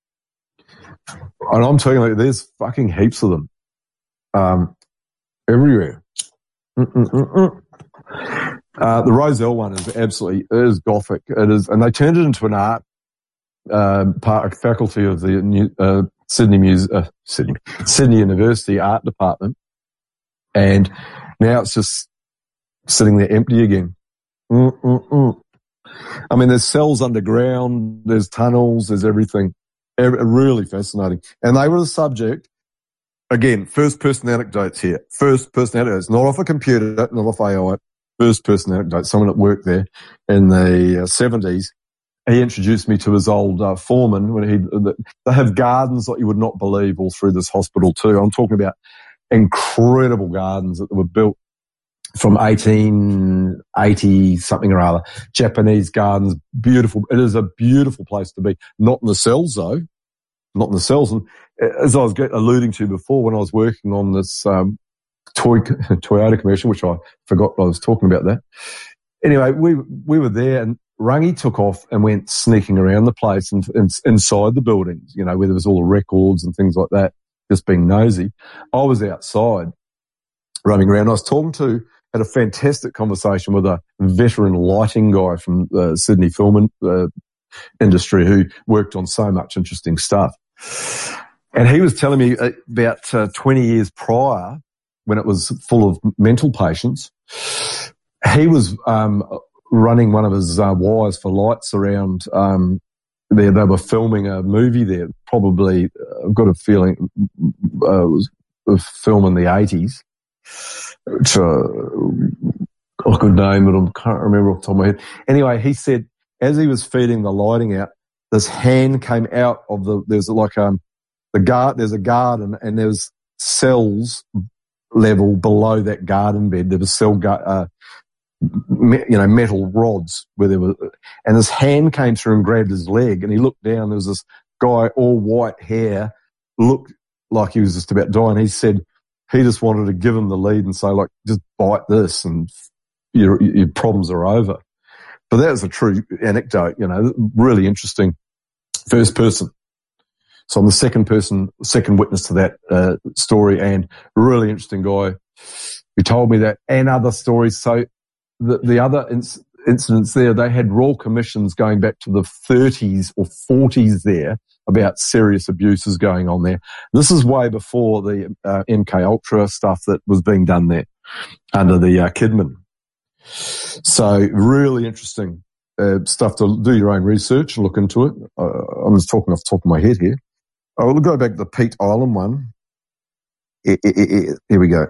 And I'm telling you, there's fucking heaps of them um, everywhere. Mm-mm-mm-mm. Uh, the Rozelle one is absolutely, it is gothic. It is, and they turned it into an art uh, part, faculty of the New, uh, Sydney Muse, uh, Sydney Sydney University Art Department, and now it's just sitting there empty again. Mm-mm-mm. I mean, there's cells underground, there's tunnels, there's everything. Really fascinating. And they were the subject, again, first-person anecdotes here. First-person anecdotes, not off a computer, not off A I. First-person anecdotes. Someone that worked there in the uh, seventies, he introduced me to his old uh, foreman. When he, they have gardens like you would not believe all through this hospital too. I'm talking about incredible gardens that were built from eighteen eighty something or other. Japanese gardens, beautiful. It is a beautiful place to be. Not in the cells though. Not in the cells. And as I was alluding to before, when I was working on this um, toy Toyota commercial, which I forgot I was talking about that. Anyway, we we were there, and Rangi took off and went sneaking around the place and, and inside the buildings, you know, where there was all the records and things like that, just being nosy. I was outside running around. I was talking to, had a fantastic conversation with a veteran lighting guy from the Sydney film in, uh, industry who worked on so much interesting stuff. And he was telling me about uh, twenty years prior, when it was full of mental patients, he was um, running one of his uh, wires for lights around um, there. They were filming a movie there. Probably, uh, I've got a feeling uh, it was a film in the eighties. Which, uh, I could name it, I can't remember off the top of my head. Anyway, he said as he was feeding the lighting out, this hand came out of the, there's like um the guard, there's a garden, and there's cells level below that garden bed. There was cell, uh, me, you know, metal rods where there were, and this hand came through and grabbed his leg, and he looked down. There was this guy, all white hair, looked like he was just about dying. He said he just wanted to give him the lead and say, like, just bite this and your, your problems are over. But that was a true anecdote, you know, really interesting. First person. So I'm the second person, second witness to that uh, story, and a really interesting guy who told me that, and other stories. So the, the other inc- incidents there, they had royal commissions going back to the thirties or forties there about serious abuses going on there. This is way before the uh, M K Ultra stuff that was being done there under the uh, Kidman. So really interesting uh, stuff to do your own research and look into it. Uh, I'm just talking off the top of my head here. I will go back to the Peat Island one. Here we go.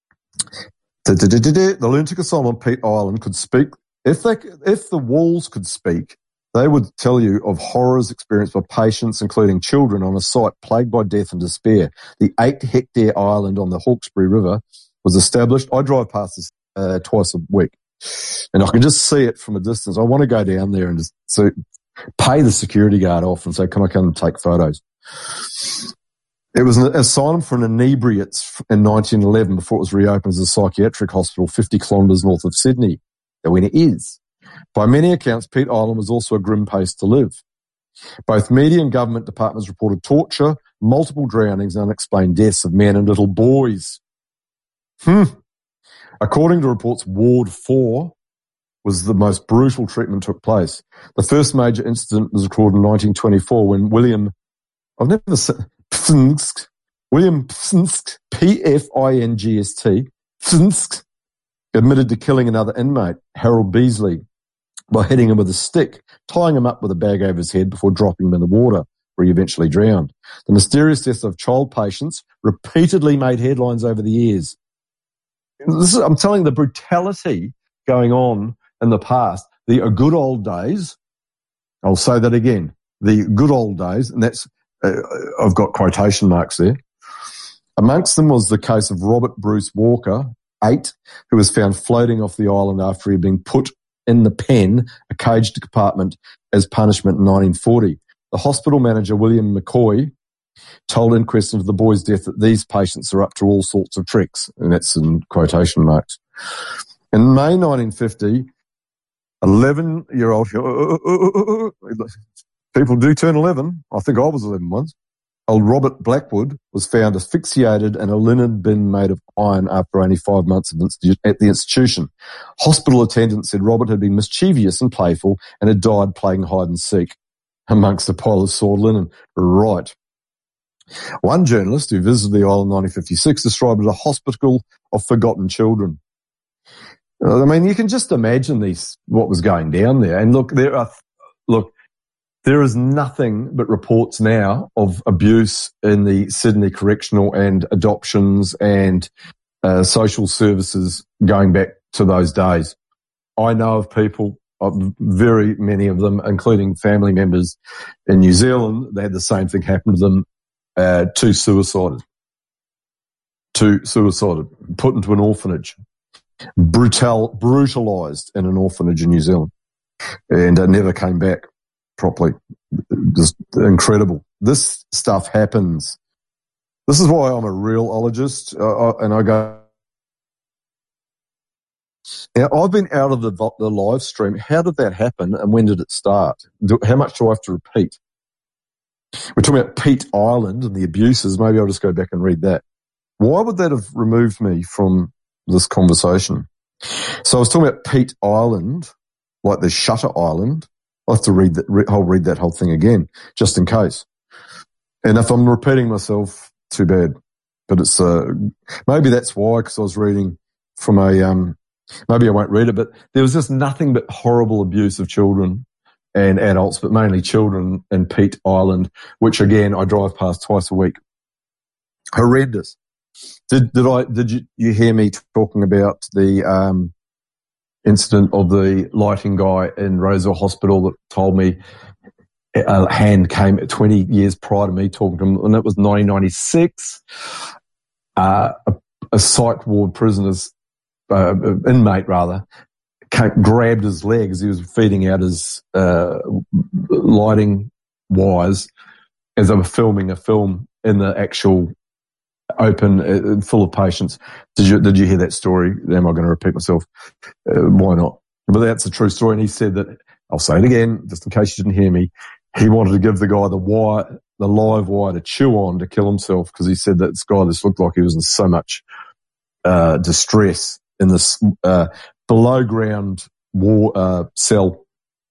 The lunatic asylum on Peat Island could speak. If they, if the walls could speak, they would tell you of horrors experienced by patients, including children, on a site plagued by death and despair. The eight-hectare island on the Hawkesbury River was established. I drive past this uh, twice a week, and I can just see it from a distance. I want to go down there and just so, pay the security guard off and say, can I come and take photos? It was an asylum for an inebriates in nineteen eleven before it was reopened as a psychiatric hospital fifty kilometres north of Sydney. Now, when it is. By many accounts, Peat Island was also a grim place to live. Both media and government departments reported torture, multiple drownings, and unexplained deaths of men and little boys. Hmm. According to reports, Ward four was the most brutal treatment took place. The first major incident was recorded in nineteen twenty-four when William, I've never said, Pfingst, William Pfingst, P F I N G S T, Pfingst, admitted to killing another inmate, Harold Beasley. by hitting him with a stick, tying him up with a bag over his head before dropping him in the water, where he eventually drowned. The mysterious deaths of child patients repeatedly made headlines over the years. This is, I'm telling the brutality going on in the past, the good old days. I'll say that again, the good old days, and that's, uh, I've got quotation marks there. Amongst them was the case of Robert Bruce Walker, eight, who was found floating off the island after he had been put in the pen, a caged compartment, as punishment in nineteen forty. The hospital manager, William McCoy, told inquest into the boy's death that these patients are up to all sorts of tricks, and that's in quotation marks. In May nineteen fifty, eleven-year-old, people do turn eleven, I think I was eleven once, old Robert Blackwood was found asphyxiated in a linen bin made of iron after only five months at the institution. Hospital attendants said Robert had been mischievous and playful and had died playing hide and seek amongst a pile of soiled linen. Right. One journalist who visited the island in nineteen fifty-six described it as a hospital of forgotten children. I mean, you can just imagine these, what was going down there. And look, there are, look, there is nothing but reports now of abuse in the Sydney Correctional and adoptions and uh, social services going back to those days. I know of people, very many of them, including family members in New Zealand, they had the same thing happen to them, uh, two suicided, two suicided, put into an orphanage, brutal, brutalised in an orphanage in New Zealand, and uh, never came back properly. Just incredible. This stuff happens. This is why I'm a real ologist, uh, and I go, now, I've been out of the, the live stream. How did that happen, and when did it start? Do, how much do I have to repeat? We're talking about Pete Island and the abuses. Maybe I'll just go back and read that. Why would that have removed me from this conversation? So I was talking about Pete Island, like the Shutter Island. I'll have to read that. I'll read that whole thing again, just in case. And if I'm repeating myself, too bad. But it's uh, maybe that's why, because I was reading from a um. Maybe I won't read it, but there was just nothing but horrible abuse of children and adults, but mainly children in Pete Island, which again I drive past twice a week. Horrendous. Did did I did you, you hear me talking about the um, incident of the lighting guy in Roseville Hospital that told me a hand came twenty years prior to me talking to him, and it was nineteen ninety-six. Uh, a, a psych ward prisoner's uh, inmate rather came, grabbed his legs. He was feeding out his uh, lighting wires as they were filming a film in the actual open, uh, full of patients. Did you did you hear that story? Am I going to repeat myself? Uh, why not? But that's a true story. And he said that, I'll say it again, just in case you didn't hear me, he wanted to give the guy the wire, the live wire to chew on to kill himself, because he said that this guy just looked like he was in so much uh, distress in this uh, below ground war uh, cell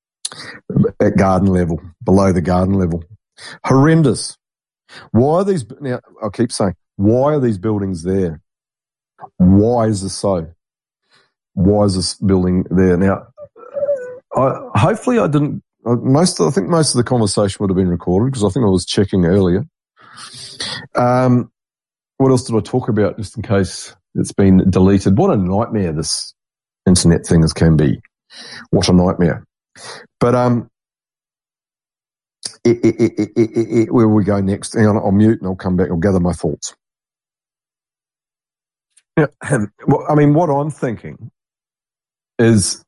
at garden level, below the garden level. Horrendous. Why are these, now I'll keep saying, why are these buildings there? Why is this so? Why is this building there? Now, I, hopefully I didn't, most, I think most of the conversation would have been recorded, because I think I was checking earlier. Um, what else did I talk about, just in case it's been deleted? What a nightmare this internet thing is, can be. What a nightmare. But, um, It, it, it, it, it, it, where we go next? Hang on, I'll mute and I'll come back. I'll gather my thoughts. Yeah, well, I mean, what I'm thinking is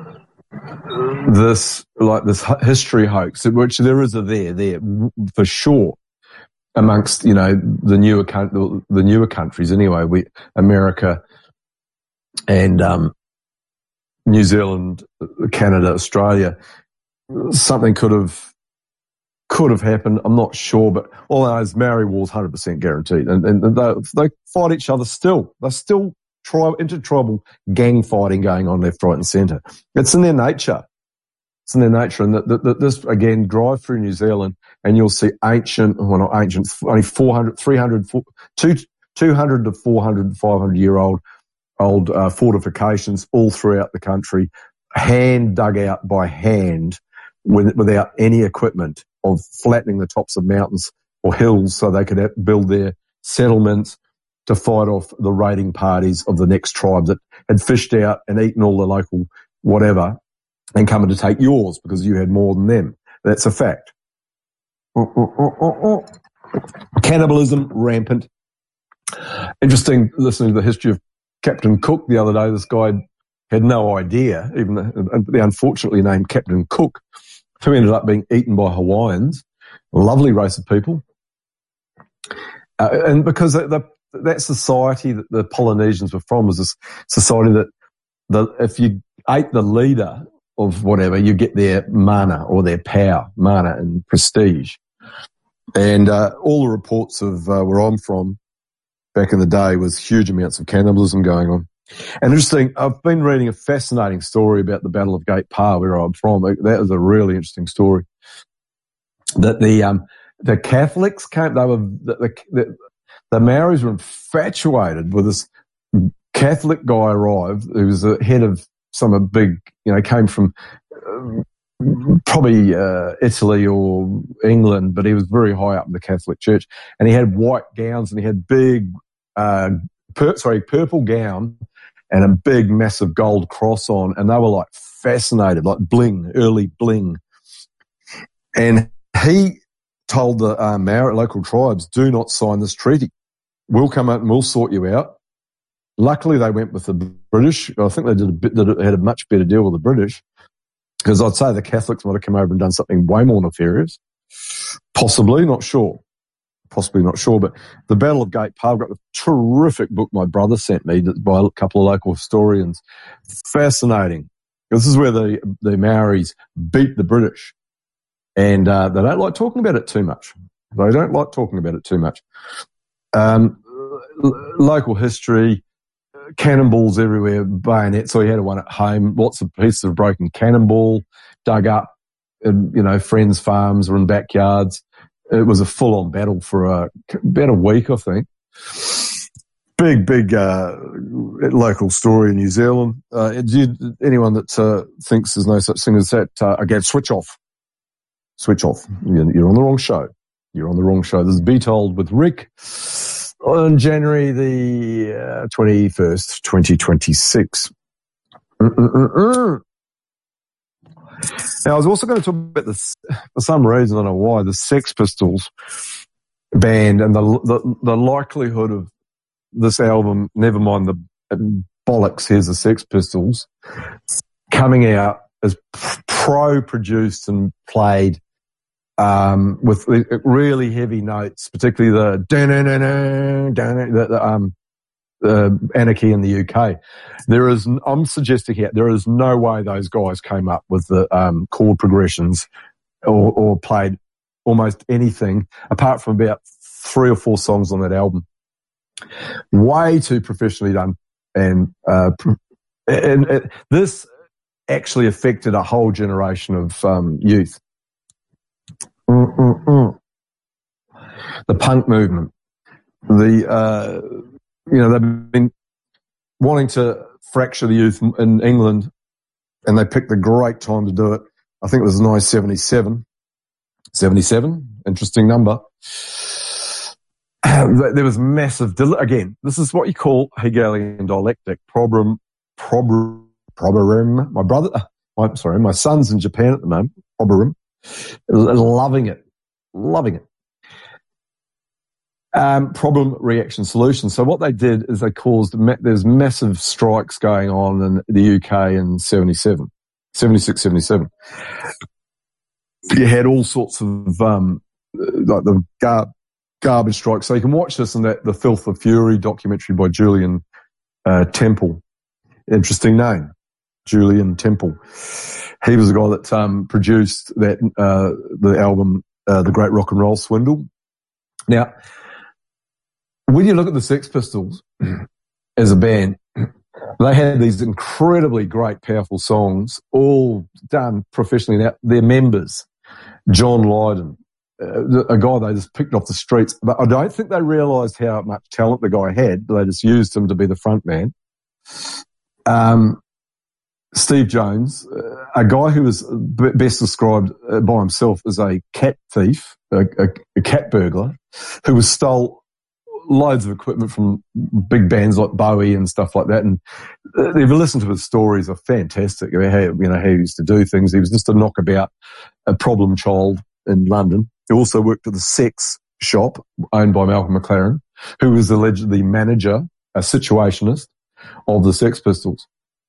this, like this history hoax, which there is a there, there for sure, amongst, you know, the newer the newer countries anyway, we America and um, New Zealand, Canada, Australia. Something could have. Could have happened. I'm not sure, but all I know is Maori war's one hundred percent guaranteed, and, and they, they fight each other still. They're still tri- intertribal gang fighting going on left, right, and centre. It's in their nature. It's in their nature, and that, that, this again, drive through New Zealand, and you'll see ancient, well not ancient, only four hundred, three hundred, two hundred to four hundred, five hundred year old old uh, fortifications all throughout the country. hand dug out by hand with, without any equipment of flattening the tops of mountains or hills so they could have, build their settlements to fight off the raiding parties of the next tribes that had fished out and eaten all the local whatever and coming to take yours because you had more than them. That's a fact. Cannibalism rampant. Interesting listening to the history of Captain Cook the other day. This guy had no idea, even the, the unfortunately named Captain Cook, who ended up being eaten by Hawaiians, a lovely race of people. Uh, and because the, the, that society that the Polynesians were from was this society that the, if you ate the leader of whatever, you get their mana or their power, mana and prestige. And uh, all the reports of uh, where I'm from back in the day was huge amounts of cannibalism going on. And interesting, I've been reading a fascinating story about the Battle of Gate Pa, where I'm from. That was a really interesting story. That the um, the Catholics came, they were the, the the Maoris were infatuated with this Catholic guy arrived, who was the head of some big, you know, came from uh, probably uh, Italy or England, but he was very high up in the Catholic Church, and he had white gowns and he had big, uh, pur- sorry, purple gown and a big, massive gold cross on, and they were like fascinated, like bling, early bling. And he told the uh, Maori local tribes, "Do not sign this treaty. We'll come out and we'll sort you out." Luckily, they went with the British. I think they did a bit, that had a much better deal with the British, because I'd say the Catholics might have come over and done something way more nefarious. Possibly, not sure. Possibly not sure. But the Battle of Gate Pa, I've got a terrific book my brother sent me by a couple of local historians. Fascinating. This is where the, the Maoris beat the British. And uh, they don't like talking about it too much. They don't like talking about it too much. Um, l- local history, cannonballs everywhere, bayonets. So he had one at home, lots of pieces of broken cannonball dug up, and, you know, friends' farms or in backyards. It was a full-on battle for a, about a week, I think. Big, big uh, local story in New Zealand. Uh, you, anyone that uh, thinks there's no such thing as that, uh, again, switch off. Switch off. You're on the wrong show. You're on the wrong show. This is Be Told with Rick on January the uh, twenty-first, twenty twenty-six. Mm-mm-mm-mm. Now, I was also going to talk about this, for some reason, I don't know why, the Sex Pistols band and the, the, the likelihood of this album, never mind the bollocks, here's the Sex Pistols, coming out as pro-produced and played um, with really heavy notes, particularly the, the, the um, uh, Anarchy in the U K. There is, I'm suggesting here, there is no way those guys came up with the um, chord progressions or, or played almost anything apart from about three or four songs on that album. Way too professionally done, and uh, and, and this actually affected a whole generation of um, youth. Mm-mm-mm. The punk movement, the uh, you know, they've been wanting to fracture the youth in England, and they picked a great time to do it. I think it was nineteen seventy-seven. seventy-seven, interesting number. There was massive, again, this is what you call Hegelian dialectic, problem, problem, problem. My brother, I'm sorry, my son's in Japan at the moment, problem, loving it, loving it. Um, problem, reaction, solution. So what they did is they caused, there's massive strikes going on in the U K in seventy-seven, seventy-six, seventy-seven. You had all sorts of, um, like the gar- garbage strikes. So you can watch this in that, the Filth of Fury documentary by Julian uh, Temple. Interesting name, Julian Temple. He was the guy that um, produced that uh, the album, uh, The Great Rock and Roll Swindle. Now, when you look at the Sex Pistols as a band, they had these incredibly great, powerful songs, all done professionally. Now, their members, John Lydon, uh, a guy they just picked off the streets. But I don't think they realised how much talent the guy had. They just used him to be the front man. Um, Steve Jones, uh, a guy who was b- best described uh, by himself as a cat thief, a, a, a cat burglar, who was stole loads of equipment from big bands like Bowie and stuff like that. And uh, if you listen to his stories, are fantastic. I mean, how, you know, how he used to do things. He was just a knockabout, a problem child in London. He also worked at the sex shop owned by Malcolm McLaren, who was allegedly the manager, a situationist of the Sex Pistols.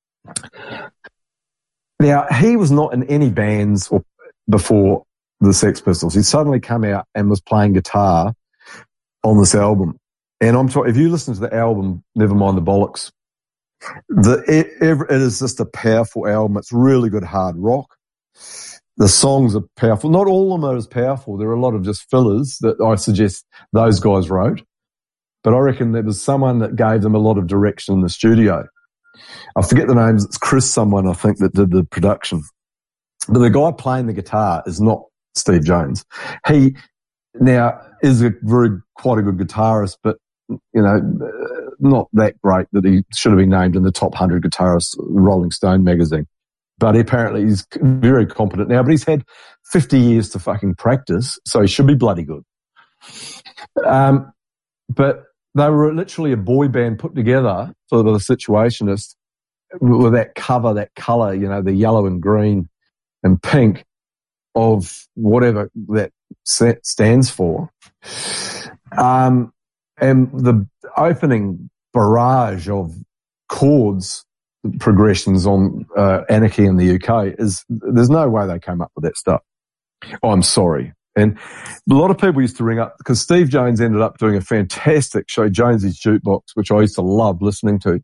Now, he was not in any bands or before the Sex Pistols. He'd suddenly come out and was playing guitar on this album. And I'm talking, if you listen to the album, Never Mind the Bollocks, the, it, it is just a powerful album. It's really good hard rock. The songs are powerful. Not all of them are as powerful. There are a lot of just fillers that I suggest those guys wrote. But I reckon there was someone that gave them a lot of direction in the studio. I forget the names. It's Chris someone, I think, that did the production. But the guy playing the guitar is not Steve Jones. He now is a very, quite a good guitarist, but, you know, not that great that he should have been named in the top one hundred guitarists Rolling Stone magazine. But apparently he's very competent now, but he's had fifty years to fucking practice, so he should be bloody good. Um, but they were literally a boy band put together for the Situationists with that cover, that colour, you know, the yellow and green and pink of whatever that stands for. Um, and the opening barrage of chords progressions on uh, Anarchy in the U K is, there's no way they came up with that stuff. Oh, I'm sorry. And a lot of people used to ring up because Steve Jones ended up doing a fantastic show, Jonesy's Jukebox, which I used to love listening to.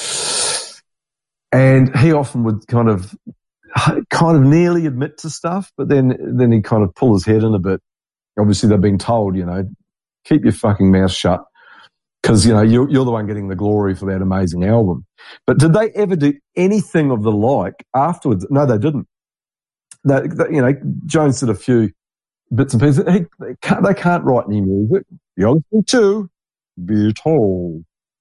And he often would kind of, kind of nearly admit to stuff, but then, then he'd kind of pull his head in a bit. Obviously they're being told, you know, keep your fucking mouth shut because, you know, you're, you're the one getting the glory for that amazing album. But did they ever do anything of the like afterwards? No, they didn't. They, they, you know, Jones did a few bits and pieces. He, they, can't, they can't write any music. You're listening to Be Told.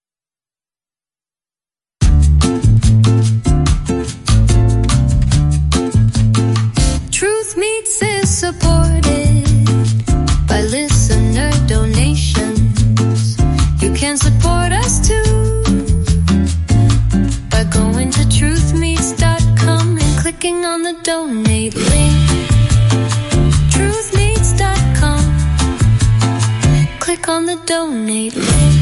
Truth Meets is supported by listener donations. You can support us too by going to truth meets dot com and clicking on the donate link. truth meets dot com. Click on the donate link.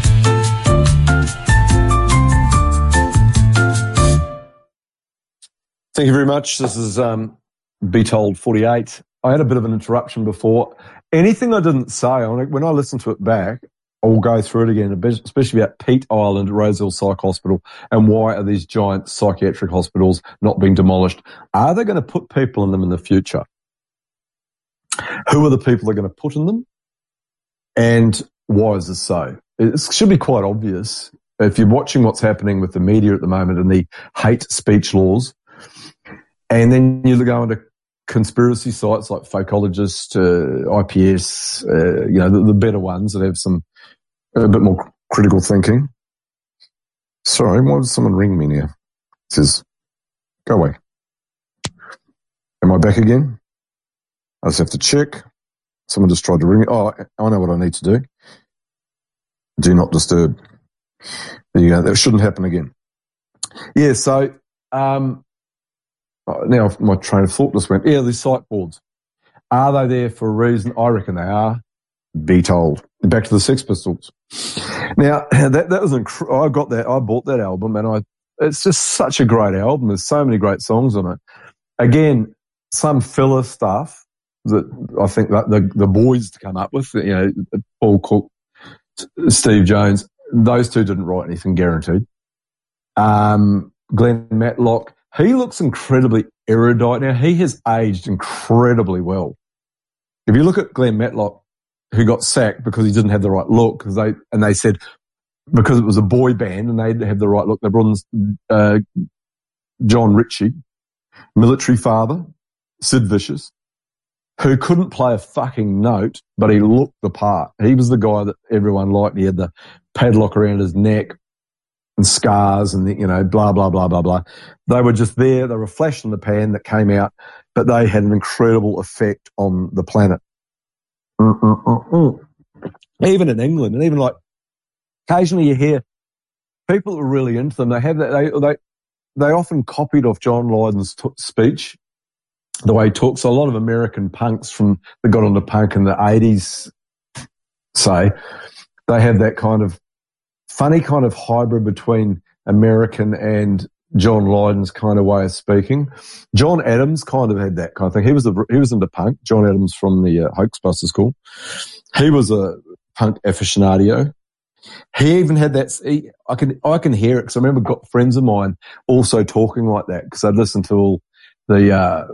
Thank you very much. This is um, Be Told forty-eight. I had a bit of an interruption before. Anything I didn't say, when I listen to it back, I'll go through it again, especially about Peat Island, Rosehill Psych Hospital, and why are these giant psychiatric hospitals not being demolished? Are they going to put people in them in the future? Who are the people they're going to put in them? And why is this so? It should be quite obvious. If you're watching what's happening with the media at the moment and the hate speech laws, and then you go into conspiracy sites like Fakeologist, uh, I P S, uh, you know, the, the better ones that have some a bit more critical thinking. Sorry, why did someone ring me now? It says, go away. Am I back again? I just have to check. Someone just tried to ring me. Oh, I know what I need to do. Do not disturb. There you go. That shouldn't happen again. Yeah, so um, now my train of thought just went, yeah, these site boards. Are they there for a reason? I reckon they are. Be told. Back to the Sex Pistols. Now, that that was inc- I got that. I bought that album, and I. It's just such a great album. There's so many great songs on it. Again, some filler stuff that I think that the the boys to come up with. You know, Paul Cook, Steve Jones. Those two didn't write anything, guaranteed. Um, Glenn Matlock. He looks incredibly erudite now. He has aged incredibly well. If you look at Glenn Matlock, who got sacked because he didn't have the right look, because they and they said because it was a boy band and they didn't have the right look, they brought in uh, John Ritchie, military father, Sid Vicious, who couldn't play a fucking note, but he looked the part. He was the guy that everyone liked. He had the padlock around his neck. and scars and, you know, blah, blah, blah, blah, blah. They were just there. They were a flash in the pan that came out, but they had an incredible effect on the planet. Mm-mm-mm-mm. Even in England, and even like occasionally you hear people that were really into them. They have that. They they they often copied off John Lydon's t- speech, the way he talks. So a lot of American punks from that got into punk in the eighties, say, they have that kind of funny kind of hybrid between American and John Lydon's kind of way of speaking. John Adams kind of had that kind of thing. He was a, he was into punk. John Adams from the uh, Hoaxbusters School. He was a punk aficionado. He even had that. He, I can I can hear it because I remember got friends of mine also talking like that because I'd listened to all the uh,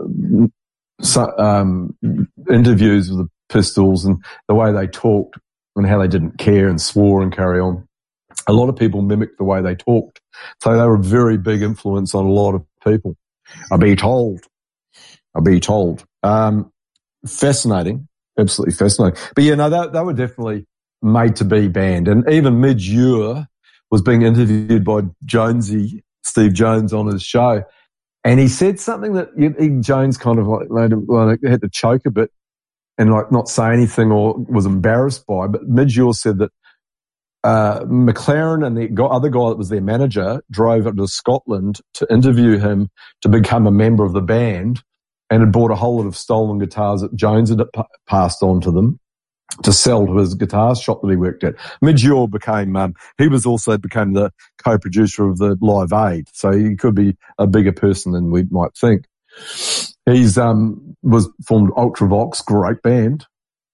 so, um, interviews with the Pistols and the way they talked and how they didn't care and swore and carry on. A lot of people mimicked the way they talked, so they were a very big influence on a lot of people. I'll be told. I'll be told. Um, fascinating, absolutely fascinating. But yeah, no, they, they were definitely made to be band. And even Midge Ure was being interviewed by Jonesy, Steve Jones, on his show. And he said something that he, Jones kind of like made him, like, had to choke a bit and like not say anything or was embarrassed by. But Midge Ure said that uh, McLaren and the other guy that was their manager drove up to Scotland to interview him to become a member of the band and had bought a whole lot of stolen guitars that Jones had p- passed on to them to sell to his guitar shop that he worked at. Midge Ure became, um, he was also became the co-producer of the Live Aid, so he could be a bigger person than we might think. He's, um, was formed Ultravox, great band.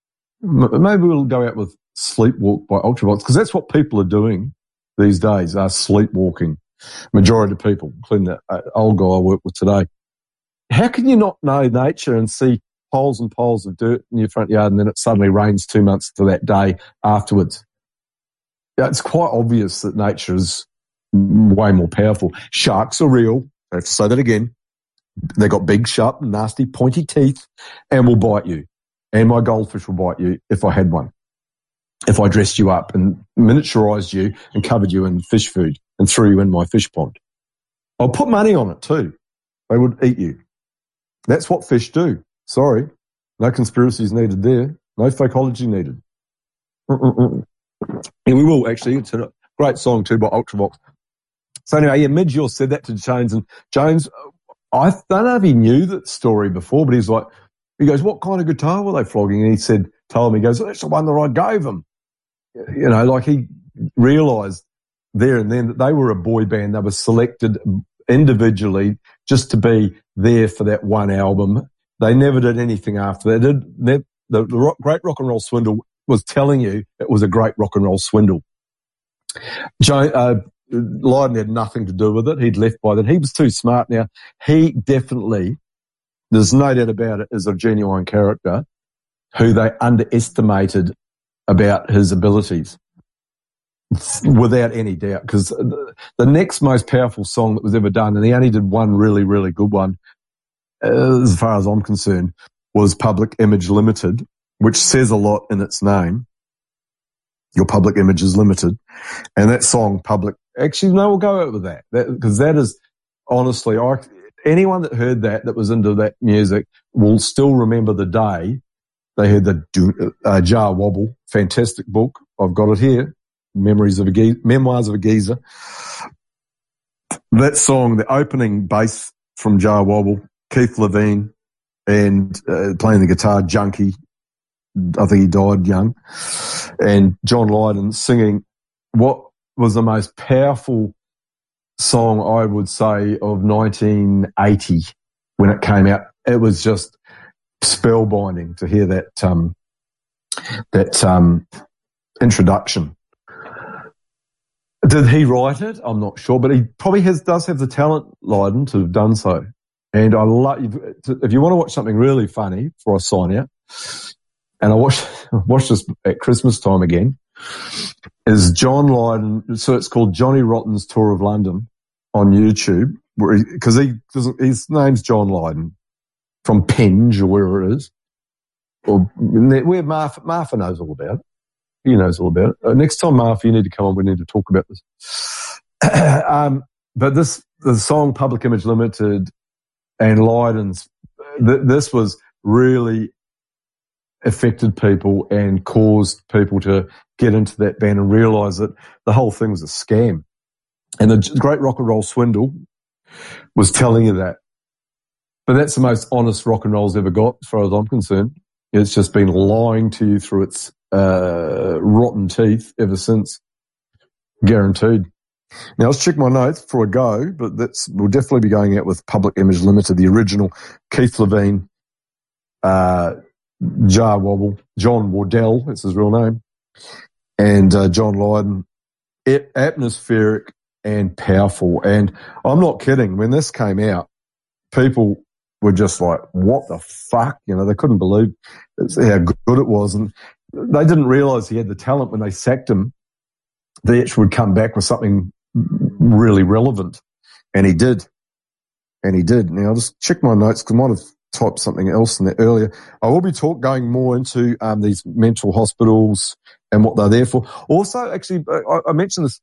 M- maybe we'll go out with Sleepwalk by Ultravox, because that's what people are doing these days, are sleepwalking. Majority of people, including the uh, old guy I work with today. How can you not know nature and see piles and piles of dirt in your front yard and then it suddenly rains two months to that day afterwards? Yeah, it's quite obvious that nature is way more powerful. Sharks are real. I have to say that again. They've got big, sharp, nasty, pointy teeth and will bite you. And my goldfish will bite you if I had one. If I dressed you up and miniaturized you and covered you in fish food and threw you in my fish pond. I'll put money on it too. They would eat you. That's what fish do. Sorry. No conspiracies needed there. No psychology needed. Mm-mm-mm. And we will actually. It's a great song too by Ultravox. So anyway, yeah, Midge Ure said that to Jones, and Jones, I don't know if he knew that story before, but he's like, he goes, what kind of guitar were they flogging? And he said, told him, he goes, that's the one that I gave them. You know, like he realised there and then that they were a boy band. They were selected individually just to be there for that one album. They never did anything after that. Did, the, the, the rock, Great Rock and Roll Swindle was telling you it was a great rock and roll swindle. Joe, uh, Lydon had nothing to do with it. He'd left by then. He was too smart now. He definitely, there's no doubt about it, is a genuine character who they underestimated about his abilities. Without any doubt, because the, the next most powerful song that was ever done, and he only did one really, really good one, uh, as far as I'm concerned, was Public Image Limited, which says a lot in its name. Your public image is limited. And that song, Public, actually, no, we'll go out with that, because that, that is, honestly, I, anyone that heard that, that was into that music, will still remember the day they heard the uh, Jar Wobble, fantastic book. I've got it here. Memories of a Geezer, Memoirs of a Geezer. That song, the opening bass from Jar Wobble, Keith Levine, and uh, playing the guitar, Junkie. I think he died young. And John Lydon singing what was the most powerful song, I would say, of nineteen eighty when it came out. It was just spellbinding to hear that um, that um, introduction. Did he write it? I'm not sure, but he probably has does have the talent, Lydon, to have done so. And I love, if you want to watch something really funny before I sign out, and I watched watched this at Christmas time again, is John Lydon. So it's called Johnny Rotten's Tour of London on YouTube, because he, he his name's John Lydon from Penge or wherever it is, or where Martha, Martha knows all about it. He knows all about it. Uh, next time, Martha, you need to come on. We need to talk about this. um, but this, the song Public Image Limited and Lydon's, th- this was really affected people and caused people to get into that band and realise that the whole thing was a scam. And the Great Rock and Roll Swindle was telling you that. But that's the most honest rock and roll's ever got, as far as I'm concerned. It's just been lying to you through its uh, rotten teeth ever since. Guaranteed. Now, let's check my notes before I go, but that's, we'll definitely be going out with Public Image Limited, the original Keith Levine, uh, Jar Wobble, John Wardell, that's his real name, and uh, John Lydon. A- atmospheric and powerful. And I'm not kidding. When this came out, people were just like, what the fuck? You know, they couldn't believe how good it was. And they didn't realise he had the talent when they sacked him. They actually would come back with something really relevant. And he did. And he did. Now, I'll just check my notes because I might have typed something else in there earlier. I will be talk, going more into um, these mental hospitals and what they're there for. Also, actually, I, I mentioned this,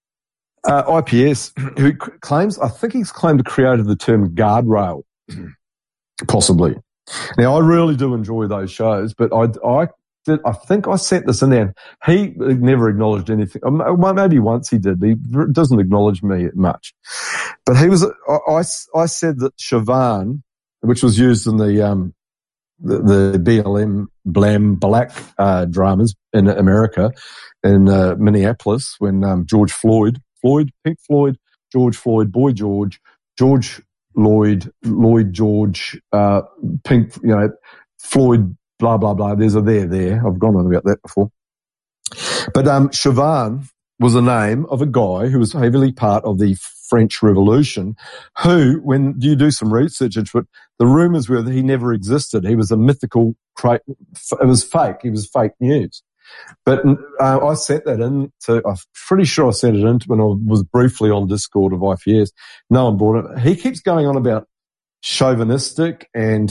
uh, I P S, who claims, I think he's claimed to created the term guardrail, possibly. Now, I really do enjoy those shows, but I, I did, I think I sent this in there. He never acknowledged anything. Maybe once he did. He doesn't acknowledge me much. But he was, I, I, I said that Siobhan, which was used in the, um, the, the B L M Blam Black, uh, dramas in America, in, uh, Minneapolis, when, um, George Floyd, Floyd, Pink Floyd, George Floyd, Boy George, George Lloyd, Lloyd George, uh, Pink, you know, Floyd, blah, blah, blah. There's a there there. I've gone on about that before. But, um, Chauvin was the name of a guy who was heavily part of the French Revolution, who, when you do some research into it, the rumours were that he never existed. He was a mythical, it was fake. He was fake news. But uh, I sent that in to, I'm pretty sure I sent it in when I was briefly on Discord of I P S. No one bought it. He keeps going on about chauvinistic and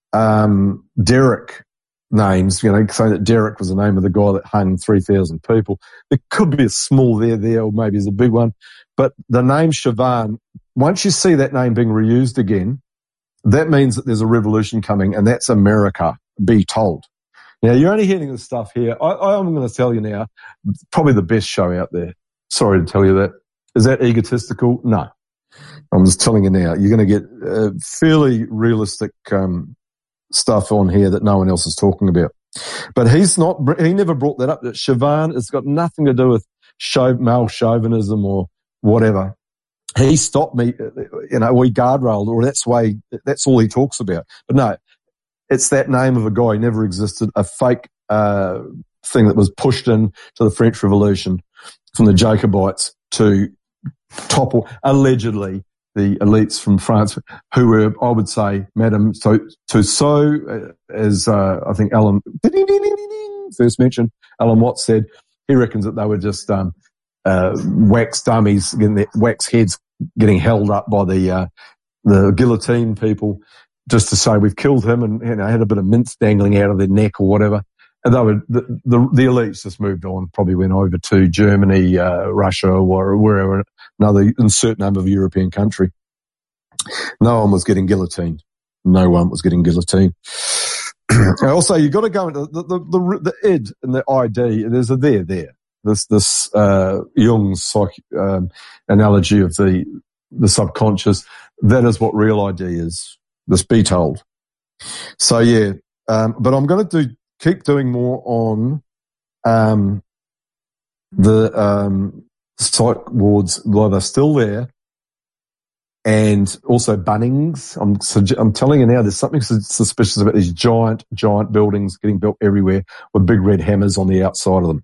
um, Derek names, you know, saying that Derek was the name of the guy that hung three thousand people. It could be a small there there, or maybe it's a big one. But the name Chauvin, once you see that name being reused again, that means that there's a revolution coming, and that's America, be told. Now, you're only hearing this stuff here. I, I'm going to tell you now, probably the best show out there. Sorry to tell you that. Is that egotistical? No. I'm just telling you now. You're going to get uh, fairly realistic um, stuff on here that no one else is talking about. But he's not, he never brought that up. That Chauvin has got nothing to do with show, male chauvinism or whatever. He stopped me, you know, we guardrailed, or that's why, that's all he talks about. But no, it's that name of a guy who never existed, a fake uh, thing that was pushed in to the French Revolution from the Jacobites to topple, allegedly, the elites from France, who were, I would say, Madame Tussauds, as uh, I think Alan, first mentioned, Alan Watts said, he reckons that they were just um, uh, wax dummies, getting their wax heads getting held up by the uh, the guillotine people, just to say we've killed him, and, you know, had a bit of mince dangling out of their neck or whatever. And they were, the, the, the elites just moved on, probably went over to Germany, uh, Russia, or wherever, another insert name of a European country. No one was getting guillotined. No one was getting guillotined. Also, you've got to go into the, the, the, the id and the I D. There's a there there. This, this, uh, Jung's psych, um, analogy of the, the subconscious. That is what real I D is. This be told. So yeah, um, but I'm going to do, keep doing more on, um, the, um, psych wards while they're still there. And also Bunnings. I'm, I'm telling you now, there's something suspicious about these giant, giant buildings getting built everywhere with big red hammers on the outside of them.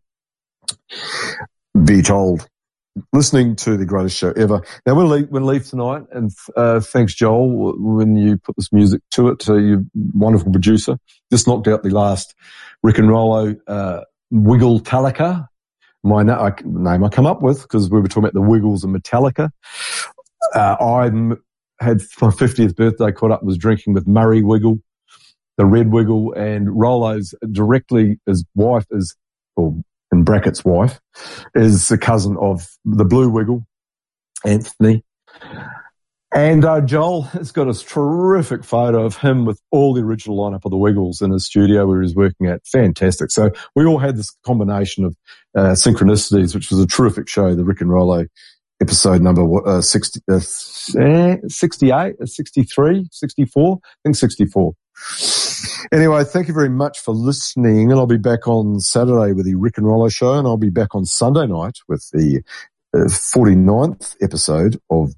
Be told. Listening to the greatest show ever. Now, we'll leave, we'll leave tonight, and uh, thanks, Joel, when you put this music to it, to you wonderful producer. Just knocked out the last Rick and Rollo uh, Wiggle Talica, my na- I, name I come up with, because we were talking about the Wiggles and Metallica. Uh, I had my fiftieth birthday, caught up, was drinking with Murray Wiggle, the Red Wiggle, and Rollo's directly, his wife is, or in brackets wife, is the cousin of the Blue Wiggle, Anthony. And uh, Joel has got a terrific photo of him with all the original lineup of the Wiggles in his studio where he was working at. Fantastic. So we all had this combination of uh, synchronicities, which was a terrific show, the Rick and Rollo episode number uh, sixty, uh, sixty-eight, sixty-three, sixty-four, I think sixty-four. Anyway, thank you very much for listening, and I'll be back on Saturday with the Rick and Rollo show, and I'll be back on Sunday night with the uh, forty-ninth episode of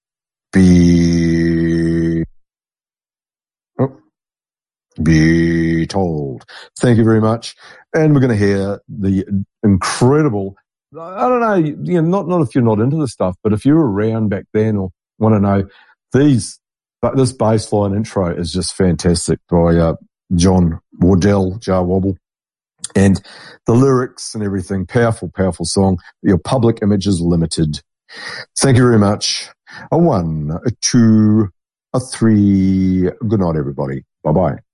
Be oh, Be Told. Thank you very much. And we're going to hear the incredible, I don't know, you know, not, not if you're not into this stuff, but if you were around back then or want to know, these, but this bass line intro is just fantastic by uh, John Wardell, Jar Wobble. And the lyrics and everything, powerful, powerful song. Your public image is limited. Thank you very much. A one, a two, a three. Good night, everybody. Bye-bye.